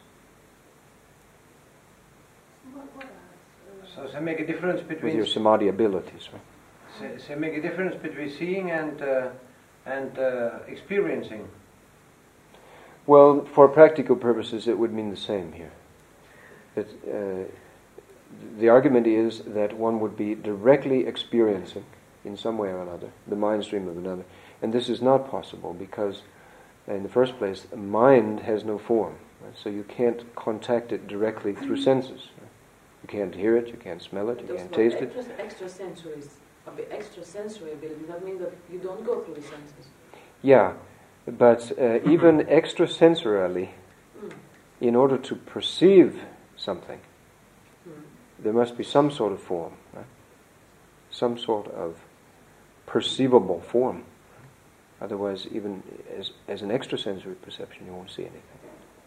What, what else? So they make a difference With between your samadhi abilities, right? they, they make a difference between seeing and uh, and uh, experiencing. Well, for practical purposes, it would mean the same here. That uh, the argument is that one would be directly experiencing, in some way or another, the mind stream of another, and this is not possible because, in the first place, a mind has no form, right? So you can't contact it directly through senses. Right? You can't hear it, you can't smell it, you Those can't not taste it. extra, extra sensories, extra sensory ability. That means that you don't go through the senses. Yeah, but uh, even extrasensorily, Mm. in order to perceive something, Mm. there must be some sort of form, right? Some sort of perceivable form. Otherwise, even as, as an extrasensory perception, you won't see anything.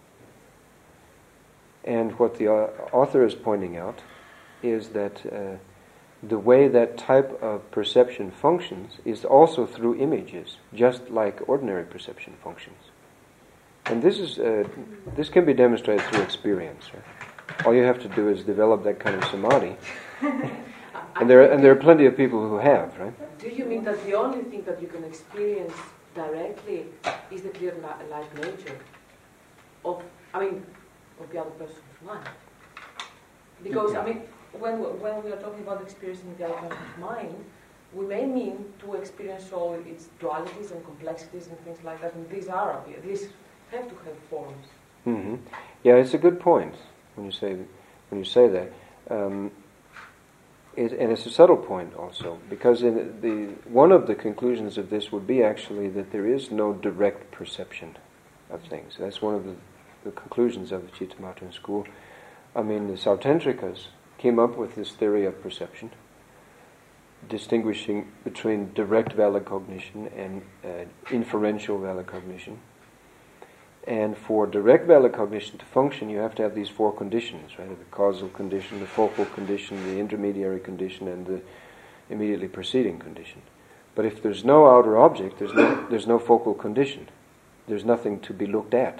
And what the uh, author is pointing out is that uh, the way that type of perception functions is also through images, just like ordinary perception functions. And this is uh, this can be demonstrated through experience. Right? All you have to do is develop that kind of samadhi, and there are, and there are plenty of people who have. Right? Do you mean that the only thing that you can experience directly is the clear li- light nature of, I mean, of the other person's mind? Because, I mean, when we, when we are talking about experiencing the other person's mind, we may mean to experience all its dualities and complexities and things like that, and these are, these have to have forms. Mm-hmm. Yeah, it's a good point when you say when you say that, um, it, and it's a subtle point also, because in the one of the conclusions of this would be actually that there is no direct perception of things. That's one of the, the conclusions of the Chittamatrin school. I mean, the Sautentrikas came up with this theory of perception, distinguishing between direct valid cognition and uh, inferential valid cognition. And for direct valid cognition to function, you have to have these four conditions, right? The causal condition, the focal condition, the intermediary condition, and the immediately preceding condition. But if there's no outer object, there's no there's no focal condition. There's nothing to be looked at.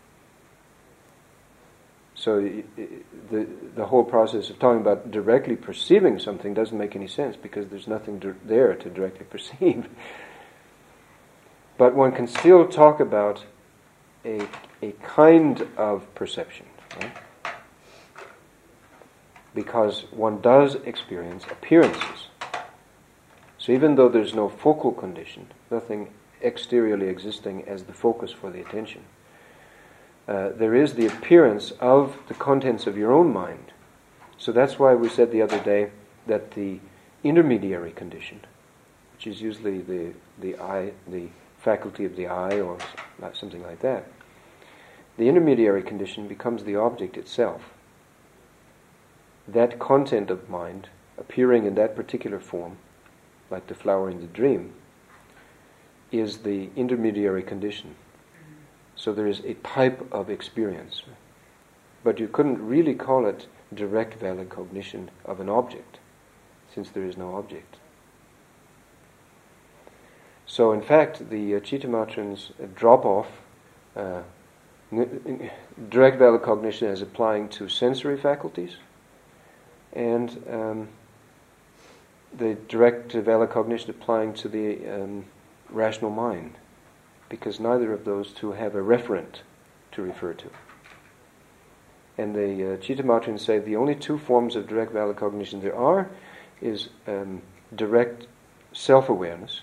So the the whole process of talking about directly perceiving something doesn't make any sense because there's nothing dir- there to directly perceive. But one can still talk about a a kind of perception, right? Because one does experience appearances. So even though there's no focal condition, nothing exteriorly existing as the focus for the attention, uh, there is the appearance of the contents of your own mind. So that's why we said the other day that the intermediary condition, which is usually the the eye, the faculty of the eye or something like that, the intermediary condition becomes the object itself. That content of mind appearing in that particular form, like the flower in the dream, is the intermediary condition. So there is a type of experience. But you couldn't really call it direct valid cognition of an object, since there is no object. So in fact, the uh, Chittamatrins uh, drop off uh, n- direct valid cognition as applying to sensory faculties, and um, the direct valid cognition applying to the um, rational mind, because neither of those two have a referent to to refer to. And the uh, Chittamatrins say the only two forms of direct valid cognition there are is um, direct self-awareness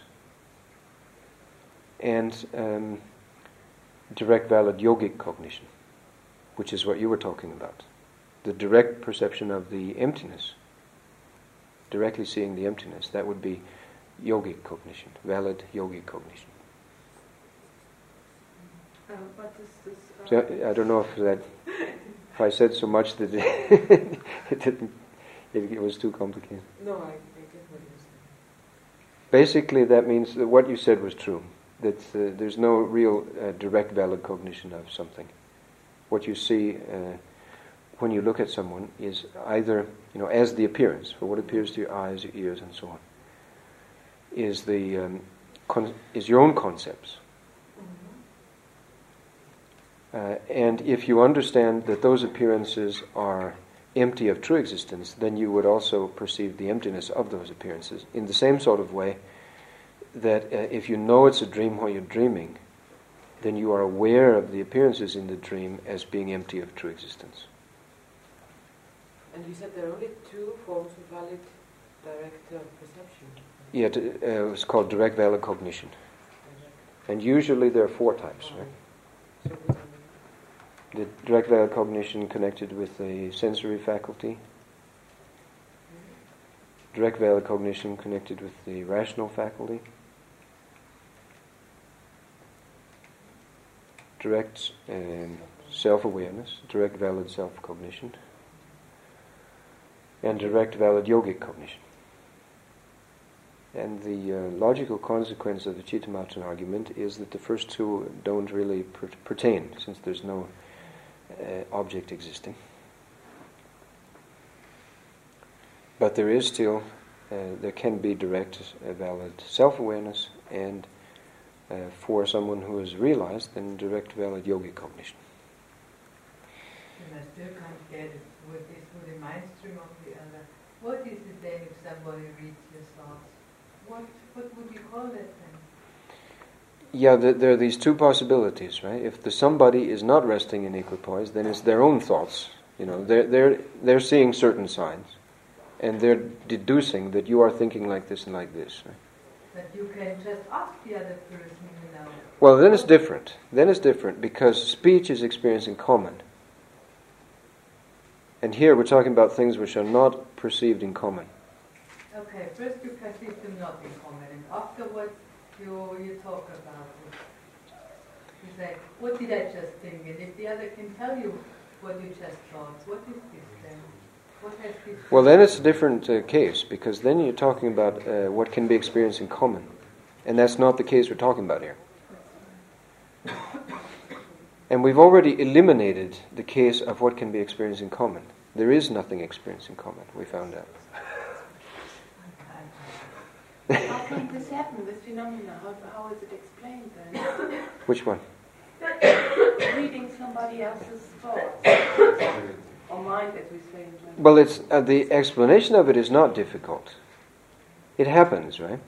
and um, direct valid yogic cognition, which is what you were talking about. The direct perception of the emptiness, directly seeing the emptiness, that would be yogic cognition, valid yogic cognition. Uh, what is this? Uh, So I, I don't know if that, if I said so much that it, it didn't, it, it was too complicated. No, I, I get what you're saying. Basically, that means that what you said was true. That uh, there's no real uh, direct valid cognition of something. What you see uh, when you look at someone is either, you know, as the appearance, for what appears to your eyes, your ears, and so on, is the um, con- is your own concepts. Uh, and if you understand that those appearances are empty of true existence, then you would also perceive the emptiness of those appearances in the same sort of way that uh, if you know it's a dream while you're dreaming, then you are aware of the appearances in the dream as being empty of true existence. And you said there are only two forms of valid direct uh, perception. Yeah, t- uh, it's called direct valid cognition. And usually there are four types, right? So which one? The direct valid cognition connected with the sensory faculty, direct valid cognition connected with the rational faculty, direct um, self-awareness, direct valid self-cognition, and direct valid yogic cognition. And the uh, logical consequence of the Chittamatrin argument is that the first two don't really per- pertain, since there's no uh, object existing. But there is still, uh, there can be direct uh, valid self-awareness, and uh, for someone who has realized, then direct valid yogic cognition. And I still can't get it with this, with the mind stream of the other. What is it then if somebody reads your thoughts? What what would you call that then? Yeah, the, there are these two possibilities, right? If the somebody is not resting in equipoise, then it's their own thoughts. You know, they're they're they're seeing certain signs, and they're deducing that you are thinking like this and like this. Right? But you can just ask the other person, you know. Well, then it's different. Then it's different because speech is experience in common. And here we're talking about things which are not perceived in common. Okay, first you perceive them not in common, and afterwards you you talk about it. You say, what did I just think? And if the other can tell you what you just thought, what is this then? What has this? Well, then it's a different uh, case, because then you're talking about uh, what can be experienced in common. And that's not the case we're talking about here. And we've already eliminated the case of what can be experienced in common. There is nothing experienced in common, we found out. How can this happen, this phenomena? How, how is it explained then? Which one? Reading somebody else's thoughts. Or mind, as we say in German. Well, it's uh, the explanation of it is not difficult. It happens, right?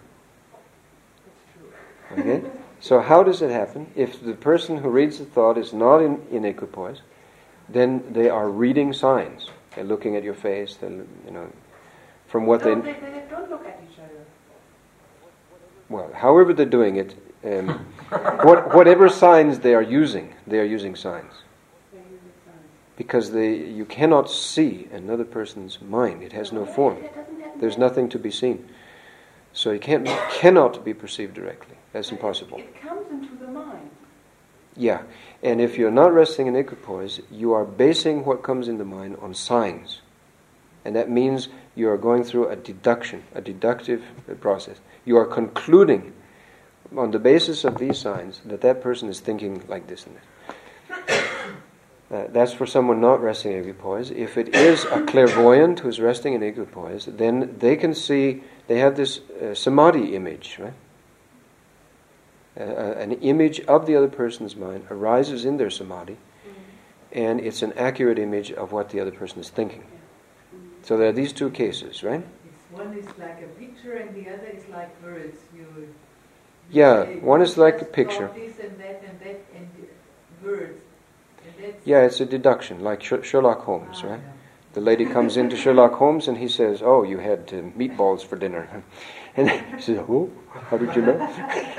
That's true. Okay? So how does it happen? If the person who reads the thought is not in, in equipoise, then they are reading signs. They're looking at your face, they're, you know, from what No, they... they, they don't look at each other. Well, however they're doing it, um, what, whatever signs they are using, they are using signs. They're using signs. Because they, you cannot see another person's mind. It has no Yeah, form. that doesn't happen There's then. nothing to be seen. So it can't, cannot be perceived directly. That's But impossible. It, it comes into the mind. Yeah. And if you're not resting in equipoise, you are basing what comes in the mind on signs. And that means you are going through a deduction, a deductive process. You are concluding on the basis of these signs that that person is thinking like this and this. Uh, that's for someone not resting in equipoise. If it is a clairvoyant who's resting in equipoise, then they can see, they have this uh, samadhi image, right? Uh, an image of the other person's mind arises in their samadhi, mm-hmm. and it's an accurate image of what the other person is thinking. Mm-hmm. So there are these two cases, right? One is like a picture and the other is like words. You, you Yeah, say, one is you like a just picture. thought this and that and that and words. That's Yeah, it's a deduction, like Sh- Sherlock Holmes, Ah, right? yeah. The lady comes into Sherlock Holmes and he says, "Oh, you had uh, meatballs for dinner." And he says, "Oh, how did you know?"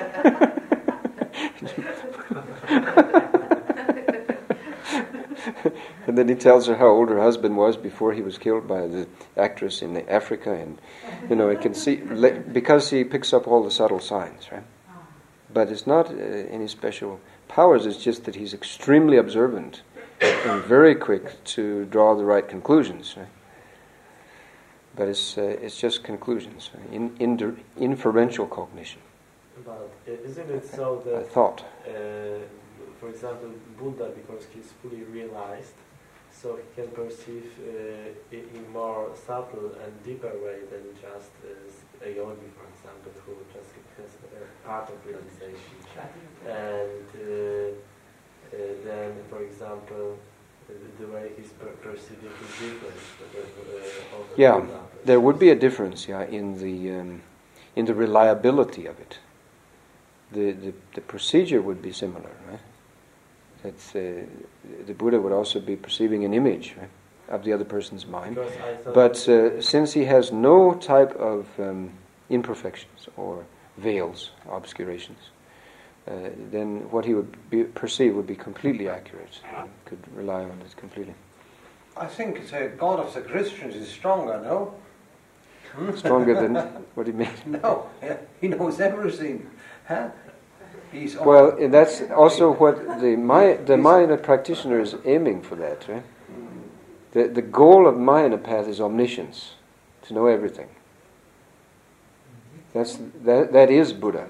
And then he tells her how old her husband was before he was killed by the actress in Africa, and you know, it can see because he picks up all the subtle signs, right? But it's not uh, any special powers. It's just that he's extremely observant and very quick to draw the right conclusions, right? But it's uh, it's just conclusions, right? in, in inferential cognition. But uh, isn't it so I that, thought. uh, for example, Buddha, because he's fully realized, so he can perceive uh, in in more subtle and deeper way than just as a yogi, for example, who just has a part of realization. And uh, uh, then, for example, uh, the way he's per- perceiving is different. Uh, of the Yeah, Buddha. there would be a difference, yeah, in the um, in the reliability of it. The, the the procedure would be similar, right? That's uh, the Buddha would also be perceiving an image, right, of the other person's mind. Because I thought But uh, since he has no type of um, imperfections or veils, obscurations, uh, then what he would be, perceive would be completely accurate. He could rely on it completely. I think the God of the Christians is stronger, no? Hmm? Stronger than what he means. No, yeah, he knows everything. Huh? He's all- Well, and that's also what the Maya, the Mayana practitioner is aiming for. That, right? The the goal of Mayana path is omniscience, to know everything. That's that that is Buddha.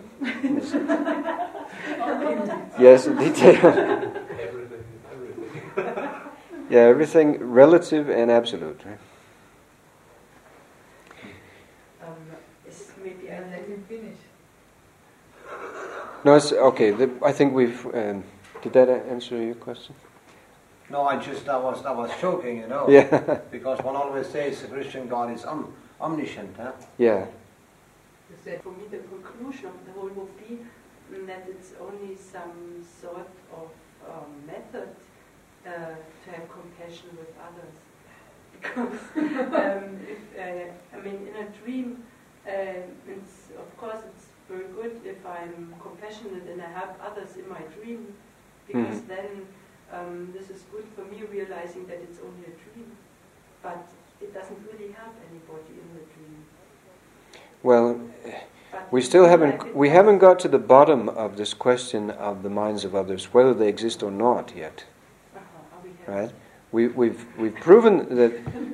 Yes, in detail. Everything, everything. Yeah, everything relative and absolute. Right? Um, is maybe And I let him finish. No, it's okay. The, I think we've. Um, did that answer your question? No, I just I was I was joking, you know. Yeah. Because one always says the Christian God is om- omniscient, huh? Yeah. You said, For me, the conclusion of the whole would be that it's only some sort of um, method uh, to have compassion with others. Because, um, if, uh, I mean, in a dream, uh, it's, of course, it's very good if I'm compassionate and I help others in my dream, because Mhm. then um, this is good for me realizing that it's only a dream. But it doesn't really help anybody in the dream. Well, But we still in haven't life it we does. haven't got to the bottom of this question of the minds of others, whether they exist or not yet. Uh-huh, are we having- Right? We, we've we've proven that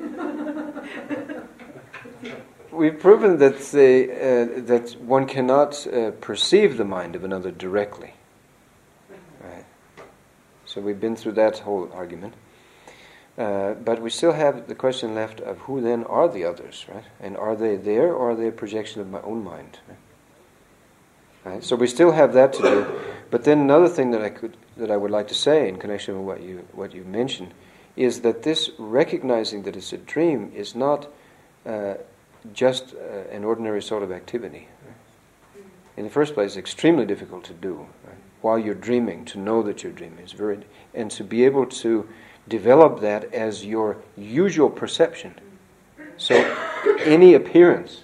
we've proven that the, uh, that one cannot uh, perceive the mind of another directly. Right? So we've been through that whole argument. Uh, but we still have the question left of who then are the others, right? And are they there, or are they a projection of my own mind? Right? Right? So we still have that to do. But then another thing that I could that I would like to say in connection with what you what you mentioned is that this recognizing that it's a dream is not uh, just uh, an ordinary sort of activity. Right? In the first place, it's extremely difficult to do. Right? While you're dreaming, to know that you're dreaming is very, and to be able to develop that as your usual perception. So any appearance,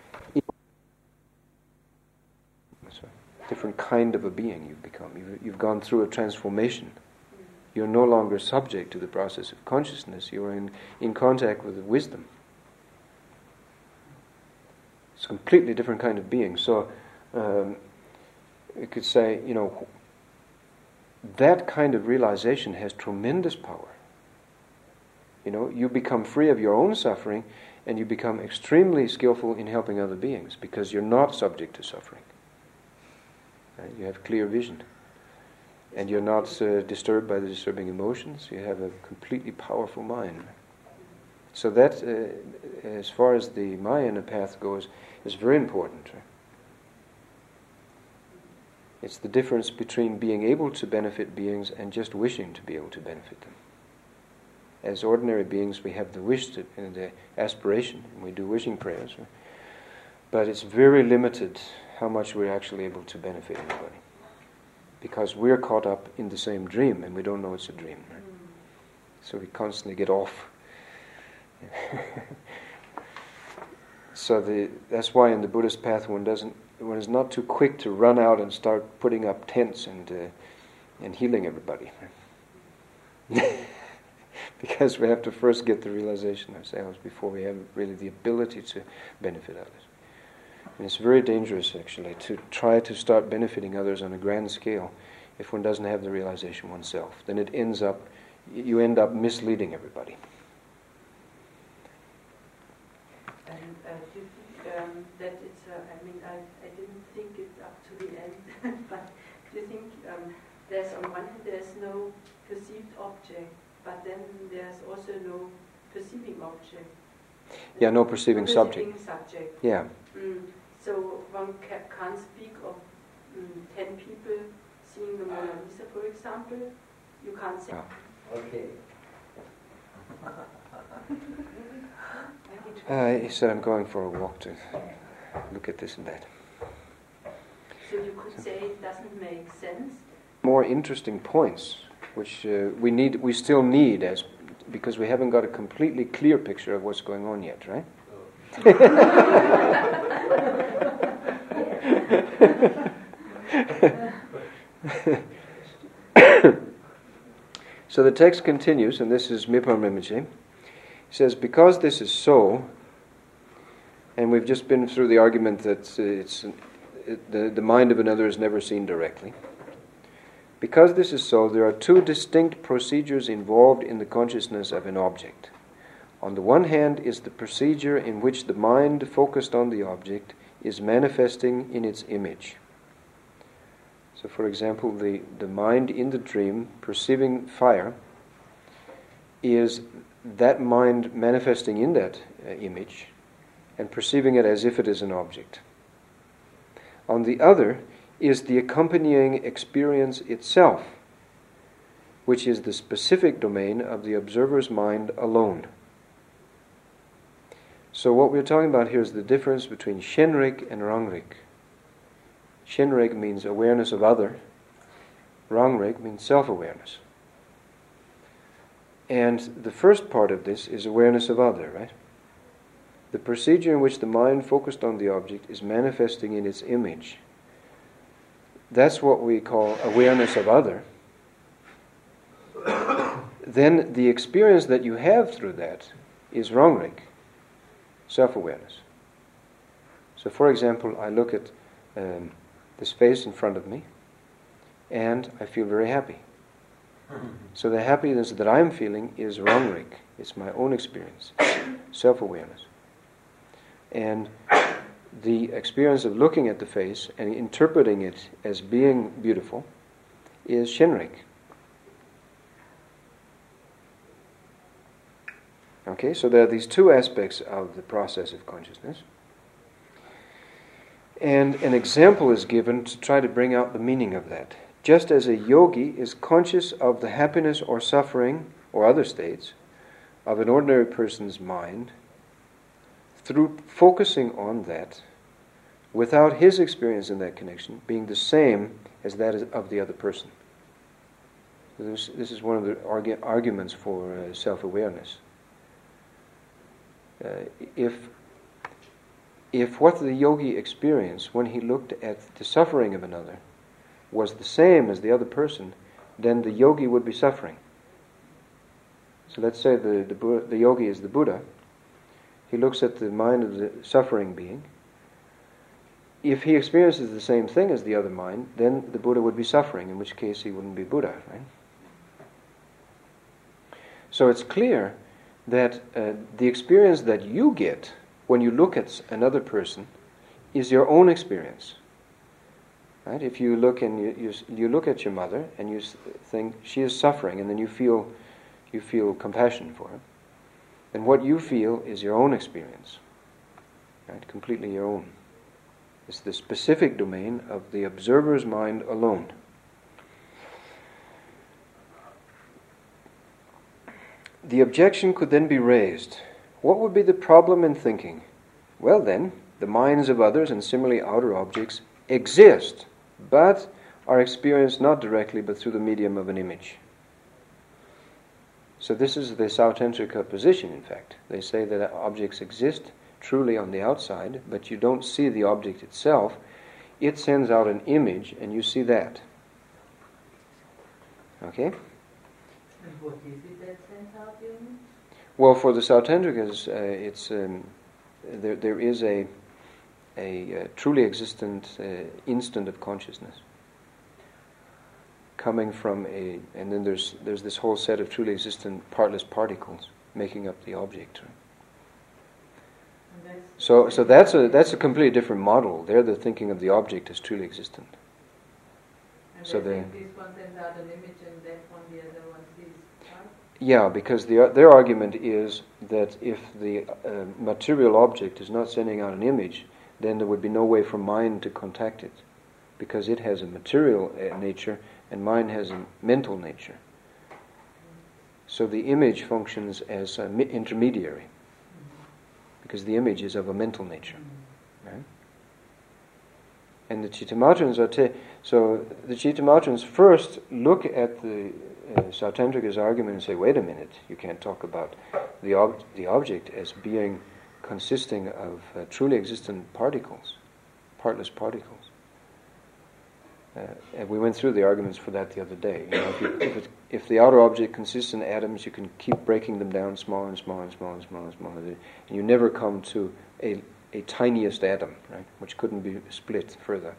different kind of a being you've become. You've, you've gone through a transformation. You're no longer subject to the process of consciousness. You're in, in contact with the wisdom. It's a completely different kind of being. So um, you could say, you know, that kind of realization has tremendous power. You know, you become free of your own suffering, and you become extremely skillful in helping other beings because you're not subject to suffering. Right? You have clear vision, and you're not uh, disturbed by the disturbing emotions. You have a completely powerful mind. So that, uh, as far as the Mayana path goes, is very important. Right? It's the difference between being able to benefit beings and just wishing to be able to benefit them. As ordinary beings, we have the wish to, and the aspiration, and we do wishing prayers, right? But it's very limited how much we're actually able to benefit anybody. because we're caught up in the same dream and we don't know it's a dream. Right? Mm. So we constantly get off. So the, that's why in the Buddhist path one doesn't, one is not too quick to run out and start putting up tents and uh, and healing everybody. Because we have to first get the realization ourselves before we have really the ability to benefit others. And it's very dangerous, actually, to try to start benefiting others on a grand scale if one doesn't have the realization oneself. Then it ends up, you end up misleading everybody. And uh, do you think um, that it's, uh, I mean, I, I didn't think it up to the end, but do you think um, there's, on one hand, there's no perceived object, but then there's also no perceiving object? Yeah, no perceiving, no subject. perceiving subject. Yeah. Mm. So one ca- can't speak of mm, ten people seeing the Mona Lisa, for example. You can't say. Oh. Okay. Uh, he said, I'm going for a walk to look at this and that. So you could say it doesn't make sense? More interesting points, which uh, we need, we still need, as because we haven't got a completely clear picture of what's going on yet, right? So the text continues, and this is Mipham Rinpoche. He says, because this is so, and we've just been through the argument that uh, it's it, the, the mind of another is never seen directly. Because this is so, there are two distinct procedures involved in the consciousness of an object. On the one hand is the procedure in which the mind focused on the object is manifesting in its image. So for example, the, the mind in the dream perceiving fire is that mind manifesting in that uh, image and perceiving it as if it is an object. On the other is the accompanying experience itself, which is the specific domain of the observer's mind alone. So what we're talking about here is the difference between Shenrik and Rangrik. Shenrik means awareness of other. Rangrik means self-awareness. And the first part of this is awareness of other, right? The procedure in which the mind focused on the object is manifesting in its image. That's what we call awareness of other. Then the experience that you have through that is Rangrik, self-awareness. So for example, I look at um, this face in front of me and I feel very happy. So the happiness that I'm feeling is Rangrik. It's my own experience, self-awareness. And the experience of looking at the face and interpreting it as being beautiful is Shenrik. Okay, so there are these two aspects of the process of consciousness. And an example is given to try to bring out the meaning of that. Just as a yogi is conscious of the happiness or suffering or other states of an ordinary person's mind, through focusing on that, without his experience in that connection being the same as that of the other person. So this, this is one of the argu- arguments for uh, self-awareness. Uh, if if what the yogi experienced when he looked at the suffering of another was the same as the other person, then the yogi would be suffering. So let's say the, the, Buddha, the yogi is the Buddha. He looks at the mind of the suffering being. If he experiences the same thing as the other mind, then the Buddha would be suffering, in which case he wouldn't be Buddha, right? So it's clear that uh, the experience that you get when you look at another person is your own experience. Right? If you look and you, you you look at your mother and you think she is suffering, and then you feel you feel compassion for her, then what you feel is your own experience, right? Completely your own. It's the specific domain of the observer's mind alone. The objection could then be raised. What would be the problem in thinking? Well then, the minds of others and similarly outer objects exist, but are experienced not directly but through the medium of an image. So this is the Sautentrika position, in fact. They say that objects exist truly on the outside, but you don't see the object itself. It sends out an image, and you see that. Okay? And what is it that sends out the image? Well, for the Sautentrikas, uh, it's um, there. There is a a uh, truly existent uh, instant of consciousness coming from a, and then there's there's this whole set of truly existent partless particles making up the object. Right? So, so that's a that's a completely different model. They're the thinking of the object as truly existent. And so they they. think this one sends out an image, and that one the other one sees. Right? Yeah, because the, their argument is that if the uh, material object is not sending out an image, then there would be no way for mind to contact it, because it has a material uh, nature and mind has a mental nature. So the image functions as an mi- intermediary, because the image is of a mental nature. Right? And the Chittamatrans are te- so the Chittamatrans first look at the uh, Sautentrika's argument and say, wait a minute, you can't talk about the ob- the object as being consisting of uh, truly existent particles, partless particles. Uh, and we went through the arguments for that the other day. You know, if, you, if, it, if the outer object consists in atoms, you can keep breaking them down smaller and smaller and smaller and smaller and smaller, and you never come to a a tiniest atom, right, which couldn't be split further.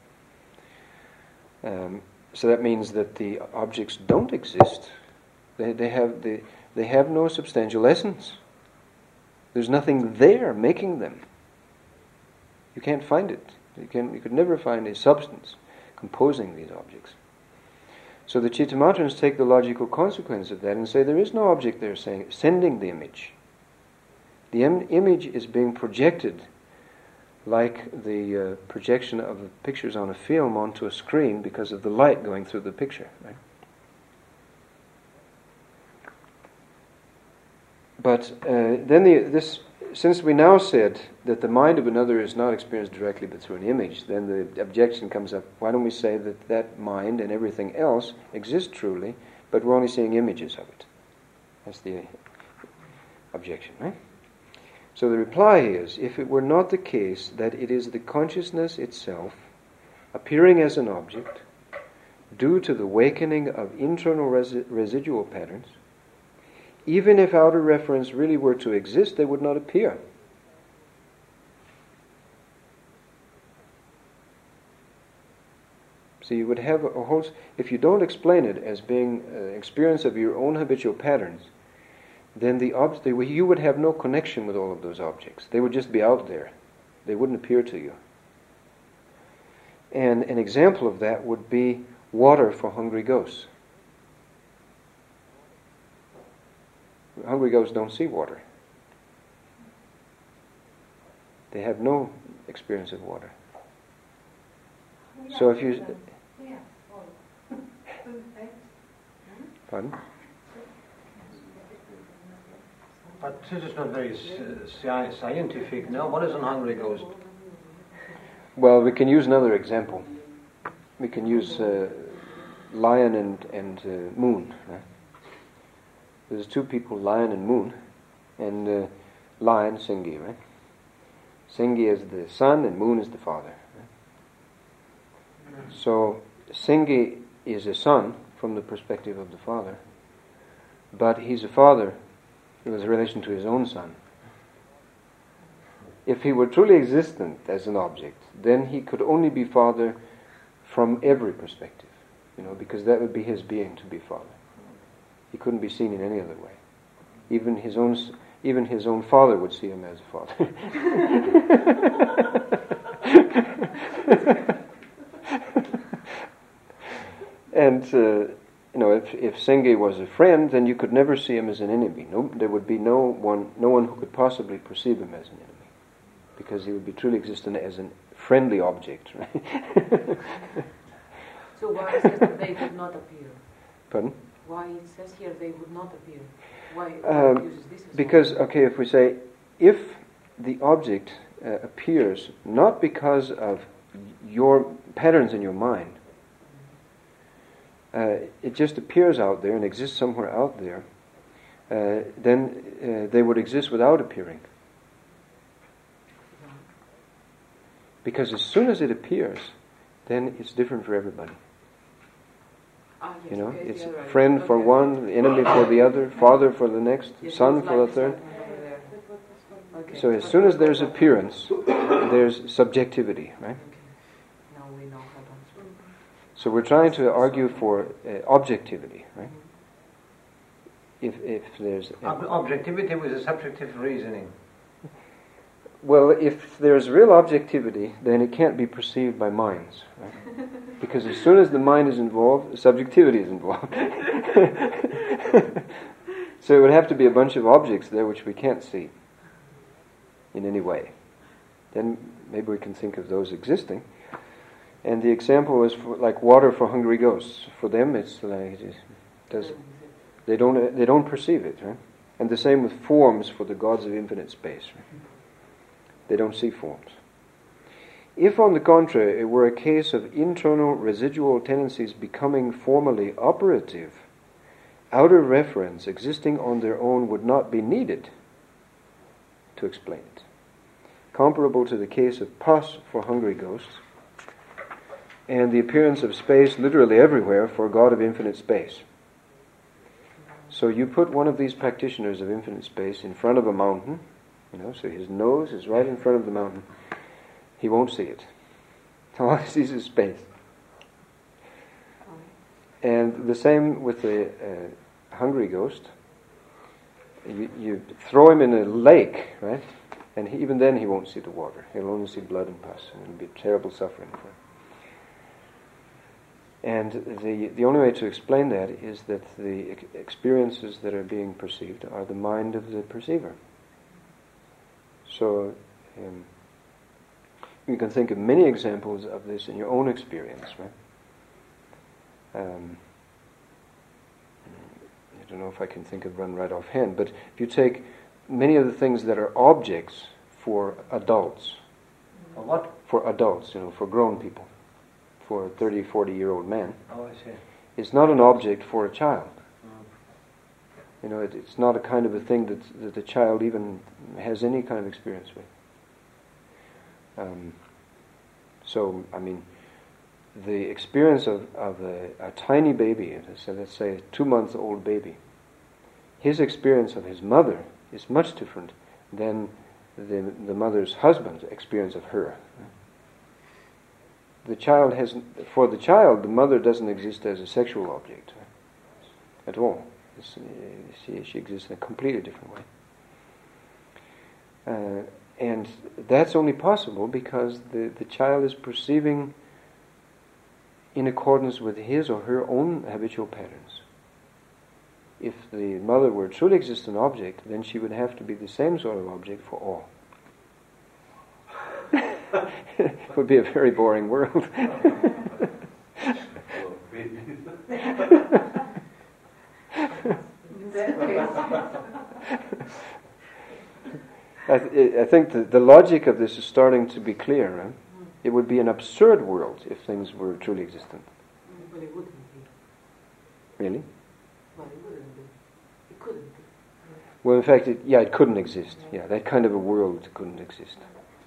Um, so that means that the objects don't exist. They they have the they have no substantial essence. There's nothing there making them. You can't find it. You can you could never find a substance composing these objects. So the Chittamatrans take the logical consequence of that and say there is no object there saying, sending the image. The im- image is being projected like the uh, projection of the pictures on a film onto a screen because of the light going through the picture. Right? But uh, then the, this, since we now said that the mind of another is not experienced directly but through an image, then the objection comes up, why don't we say that that mind and everything else exists truly, but we're only seeing images of it? That's the objection, right? So the reply is, if it were not the case that it is the consciousness itself appearing as an object due to the awakening of internal resi- residual patterns, even if outer reference really were to exist, they would not appear. So you would have a whole... If you don't explain it as being an experience of your own habitual patterns, then the ob- you would have no connection with all of those objects. They would just be out there. They wouldn't appear to you. And an example of that would be water for hungry ghosts. Hungry ghosts don't see water. They have no experience of water. So if you... Pardon? But this is not very sci- scientific now. What is an hungry ghost? Well, we can use another example. We can use uh, lion and, and uh, moon. Right? There's two people, lion and moon, and uh, lion, Sengi, right? Sengi is the son and moon is the father. Right? So Sengi is a son from the perspective of the father, but he's a father with relation to his own son. If he were truly existent as an object, then he could only be father from every perspective, you know, because that would be his being to be father. He couldn't be seen in any other way. Even his own, even his own father would see him as a father. And uh, you know, if if Sengi was a friend, then you could never see him as an enemy. No, there would be no one, no one who could possibly perceive him as an enemy, because he would be truly existent as a friendly object. Right? So why it says that they would not appear? Pardon? Why it says here they would not appear? Why Um, it uses this as Because, well? okay, if we say, if the object uh, appears not because of your patterns in your mind, uh, it just appears out there and exists somewhere out there, uh, then uh, they would exist without appearing. Because as soon as it appears, then it's different for everybody. Ah, yes, You know, okay, it's yeah, right. friend for Okay. one, enemy for the other, father for the next, Yes, son it's for like the third. this one over there. Okay. So as soon as there's appearance, there's subjectivity, right? Okay. Now we know how to. So we're trying to argue for uh, objectivity, right? If if there's uh, Ob- objectivity with a subjective reasoning. well, if there's real objectivity, then it can't be perceived by minds, right? Because as soon as the mind is involved, subjectivity is involved. So it would have to be a bunch of objects there which we can't see in any way. Then maybe we can think of those existing. And the example is for, like water for hungry ghosts. For them, it's like it does. They don't. They don't perceive it, right? And the same with forms for the gods of infinite space. Right? They don't see forms. If, on the contrary, it were a case of internal residual tendencies becoming formally operative, outer reference existing on their own would not be needed to explain it. Comparable to the case of pus for hungry ghosts, and the appearance of space literally everywhere for a God of infinite space. So you put one of these practitioners of infinite space in front of a mountain, you know, so his nose is right in front of the mountain, he won't see it. All he sees is space. And the same with the uh, hungry ghost. You, you throw him in a lake, right? And he, even then he won't see the water. He'll only see blood and pus, and it'll be terrible suffering for him. And the the only way to explain that is that the ex- experiences that are being perceived are the mind of the perceiver. So um, you can think of many examples of this in your own experience, right? Um, I don't know if I can think of one right offhand, but if you take many of the things that are objects for adults, For what? for adults, you know, for grown people, for a thirty, forty-year-old man, Oh, I see. it's not an object for a child. Mm. You know, it, it's not a kind of a thing that, that the child even has any kind of experience with. Um, so, I mean, the experience of, of a, a tiny baby, so let's say a two-month-old baby, his experience of his mother is much different than the, the mother's husband's experience of her. The child has, for the child, the mother doesn't exist as a sexual object at all. It's, uh, she, she exists in a completely different way. Uh, and that's only possible because the, the child is perceiving in accordance with his or her own habitual patterns. If the mother were truly existent object, then she would have to be the same sort of object for all. It would be a very boring world. I, th- I think the, the logic of this is starting to be clear. Right? It would be an absurd world if things were truly existent. But it wouldn't be. Really? Well, it wouldn't be. It couldn't be. Well, in fact, it, yeah, it couldn't exist. Yeah, that kind of a world couldn't exist.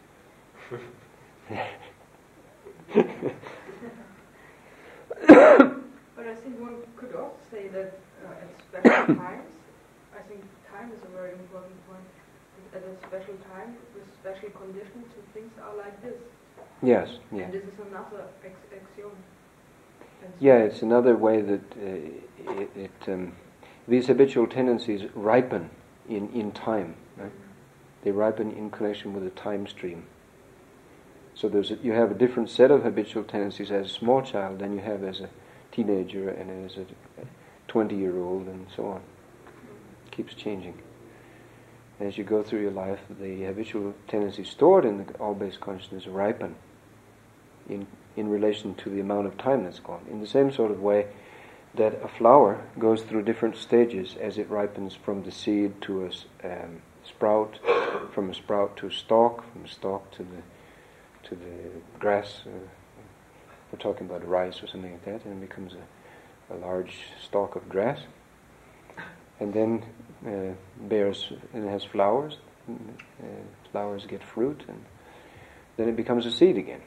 But I think one could also say that uh, at special times, I think time is a very important point. At a special time, with special conditions, so things are like this. Yes, yeah. And this is another ex- axiom. And so Yeah, it's another way that uh, it, it um, these habitual tendencies ripen in, in time. Right? They ripen in connection with a time stream. So there's a, you have a different set of habitual tendencies as a small child than you have as a teenager and as a twenty-year-old and so on. It keeps changing. As you go through your life, the habitual tendencies stored in the all-base consciousness ripen in in relation to the amount of time that's gone. In the same sort of way that a flower goes through different stages as it ripens from the seed to a s- um, sprout, from a sprout to a stalk, from a stalk to the to the grass. Uh, we're talking about rice or something like that, and it becomes a, a large stalk of grass, and then uh, bears and has flowers. And, uh, flowers get fruit, and then it becomes a seed again.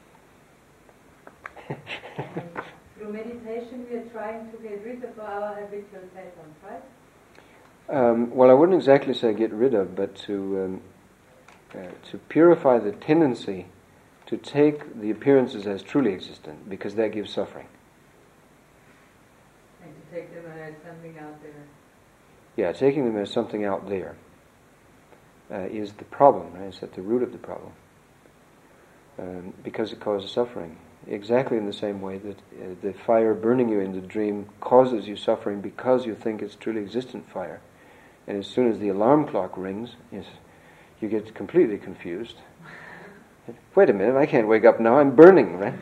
Through meditation, we are trying to get rid of our habitual patterns, right? Um, well, I wouldn't exactly say get rid of, but to um, uh, to purify the tendency to take the appearances as truly existent, because that gives suffering. And to take them as something out there. Yeah, taking them as something out there uh, is the problem, right? It's at the root of the problem, um, because it causes suffering. Exactly in the same way that uh, the fire burning you in the dream causes you suffering because you think it's truly existent fire. And as soon as the alarm clock rings, yes, you get completely confused. Wait a minute, I can't wake up now, I'm burning, right?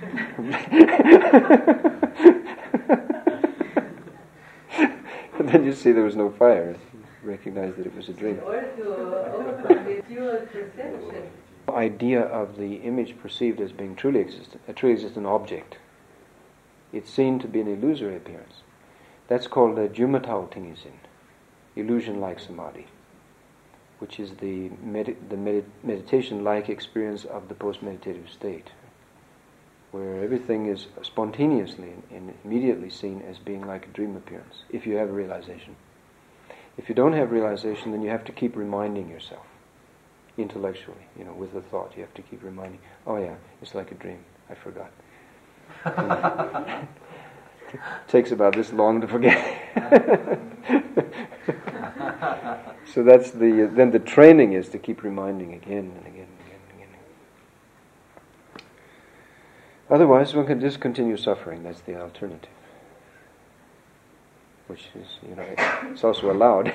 And then you see there was no fire. You recognize that it was a dream. In order to overcome the dual perception. The idea of the image perceived as being truly existent, a truly existent object. It's seen to be an illusory appearance. That's called a Jumatao Tingisin, illusion-like samadhi, which is the med- the med- meditation-like experience of the post-meditative state, where everything is spontaneously and, and immediately seen as being like a dream appearance, if you have a realization. If you don't have realization, then you have to keep reminding yourself, intellectually, you know, with the thought. You have to keep reminding, oh yeah, it's like a dream, I forgot. It takes about this long to forget. So that's the, uh, then the training is to keep reminding again and again and again and again. Otherwise, one can just continue suffering. That's the alternative. Which is, you know, it's also allowed.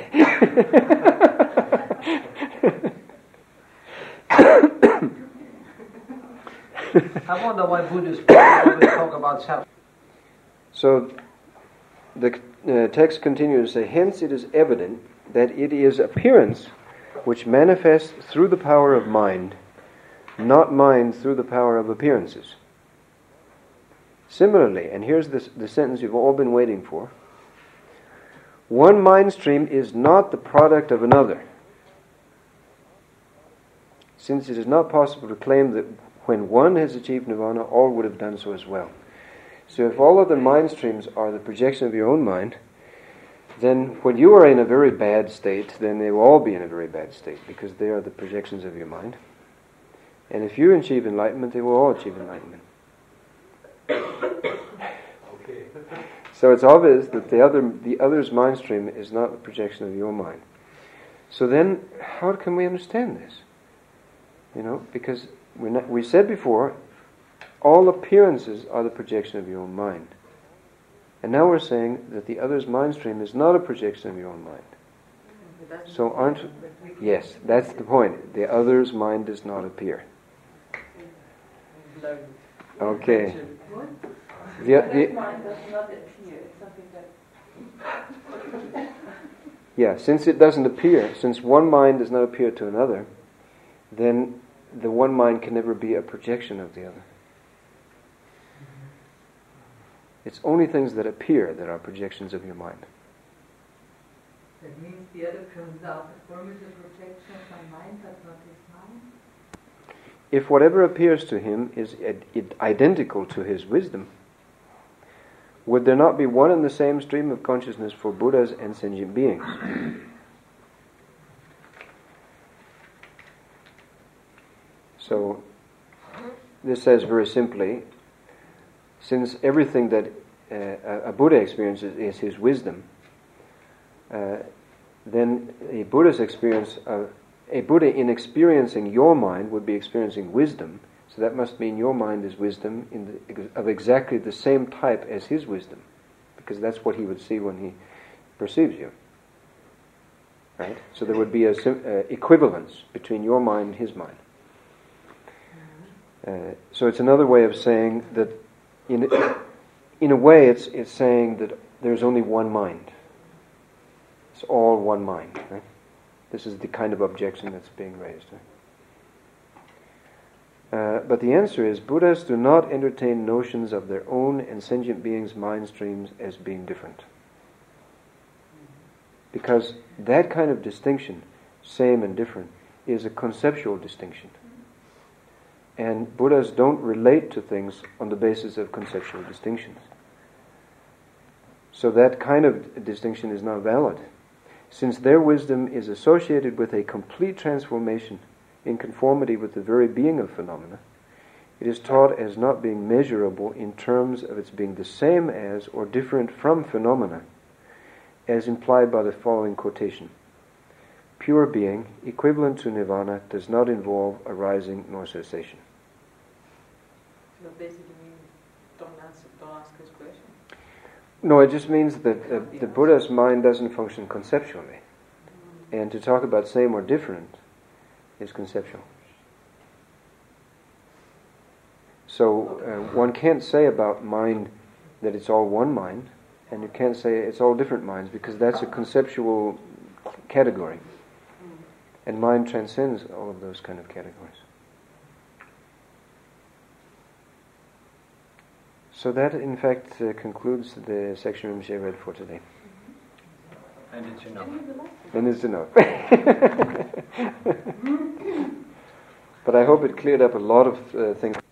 I wonder why Buddhists always talk about self. So the uh, text continues to say, hence it is evident that it is appearance which manifests through the power of mind, not mind through the power of appearances. Similarly, and here's this, the sentence you've all been waiting for, one mind stream is not the product of another, since it is not possible to claim that when one has achieved nirvana, all would have done so as well. So if all other mind streams are the projection of your own mind, then when you are in a very bad state, then they will all be in a very bad state, because they are the projections of your mind. And if you achieve enlightenment, they will all achieve enlightenment. Okay. So it's obvious that the other the other's mind stream is not the projection of your mind. So then, how can we understand this? You know, because we not, we said before, all appearances are the projection of your own mind. And now we're saying that the other's mind stream is not a projection of your own mind. So aren't... Yes, that's the point. The other's mind does not appear. Okay. The, the, mind does not appear. It's something that... yeah, since it doesn't appear, since one mind does not appear to another, then the one mind can never be a projection of the other. It's only things that appear that are projections of your mind. That means the other comes out a formative projection of my mind, but not his mind? If whatever appears to him is id- id- identical to his wisdom, would there not be one and the same stream of consciousness for Buddhas and sentient beings? So, this says very simply, since everything that uh, a Buddha experiences is his wisdom, uh, then a Buddha's experience, uh, a Buddha in experiencing your mind would be experiencing wisdom. So that must mean your mind is wisdom in the, of exactly the same type as his wisdom, because that's what he would see when he perceives you. Right? So there would be a sim- uh, equivalence between your mind and his mind. Uh, so it's another way of saying that, in in a way, it's it's saying that there's only one mind. It's all one mind. Right? This is the kind of objection that's being raised. Right? Uh, but the answer is, Buddhas do not entertain notions of their own and sentient beings' mind streams as being different. Because that kind of distinction, same and different, is a conceptual distinction. And Buddhas don't relate to things on the basis of conceptual distinctions. So that kind of distinction is not valid. Since their wisdom is associated with a complete transformation in conformity with the very being of phenomena, it is taught as not being measurable in terms of its being the same as or different from phenomena, as implied by the following quotation. Pure being, equivalent to nirvana, does not involve arising nor cessation. So basically, don't answer, don't ask this question. No, it just means that uh, the Buddha's mind doesn't function conceptually. And to talk about same or different is conceptual. So uh, one can't say about mind that it's all one mind, and you can't say it's all different minds, because that's a conceptual category. And mind transcends all of those kind of categories. So that, in fact, uh, concludes the section which I read for today. And it's enough. And it's enough. But I hope it cleared up a lot of uh, things.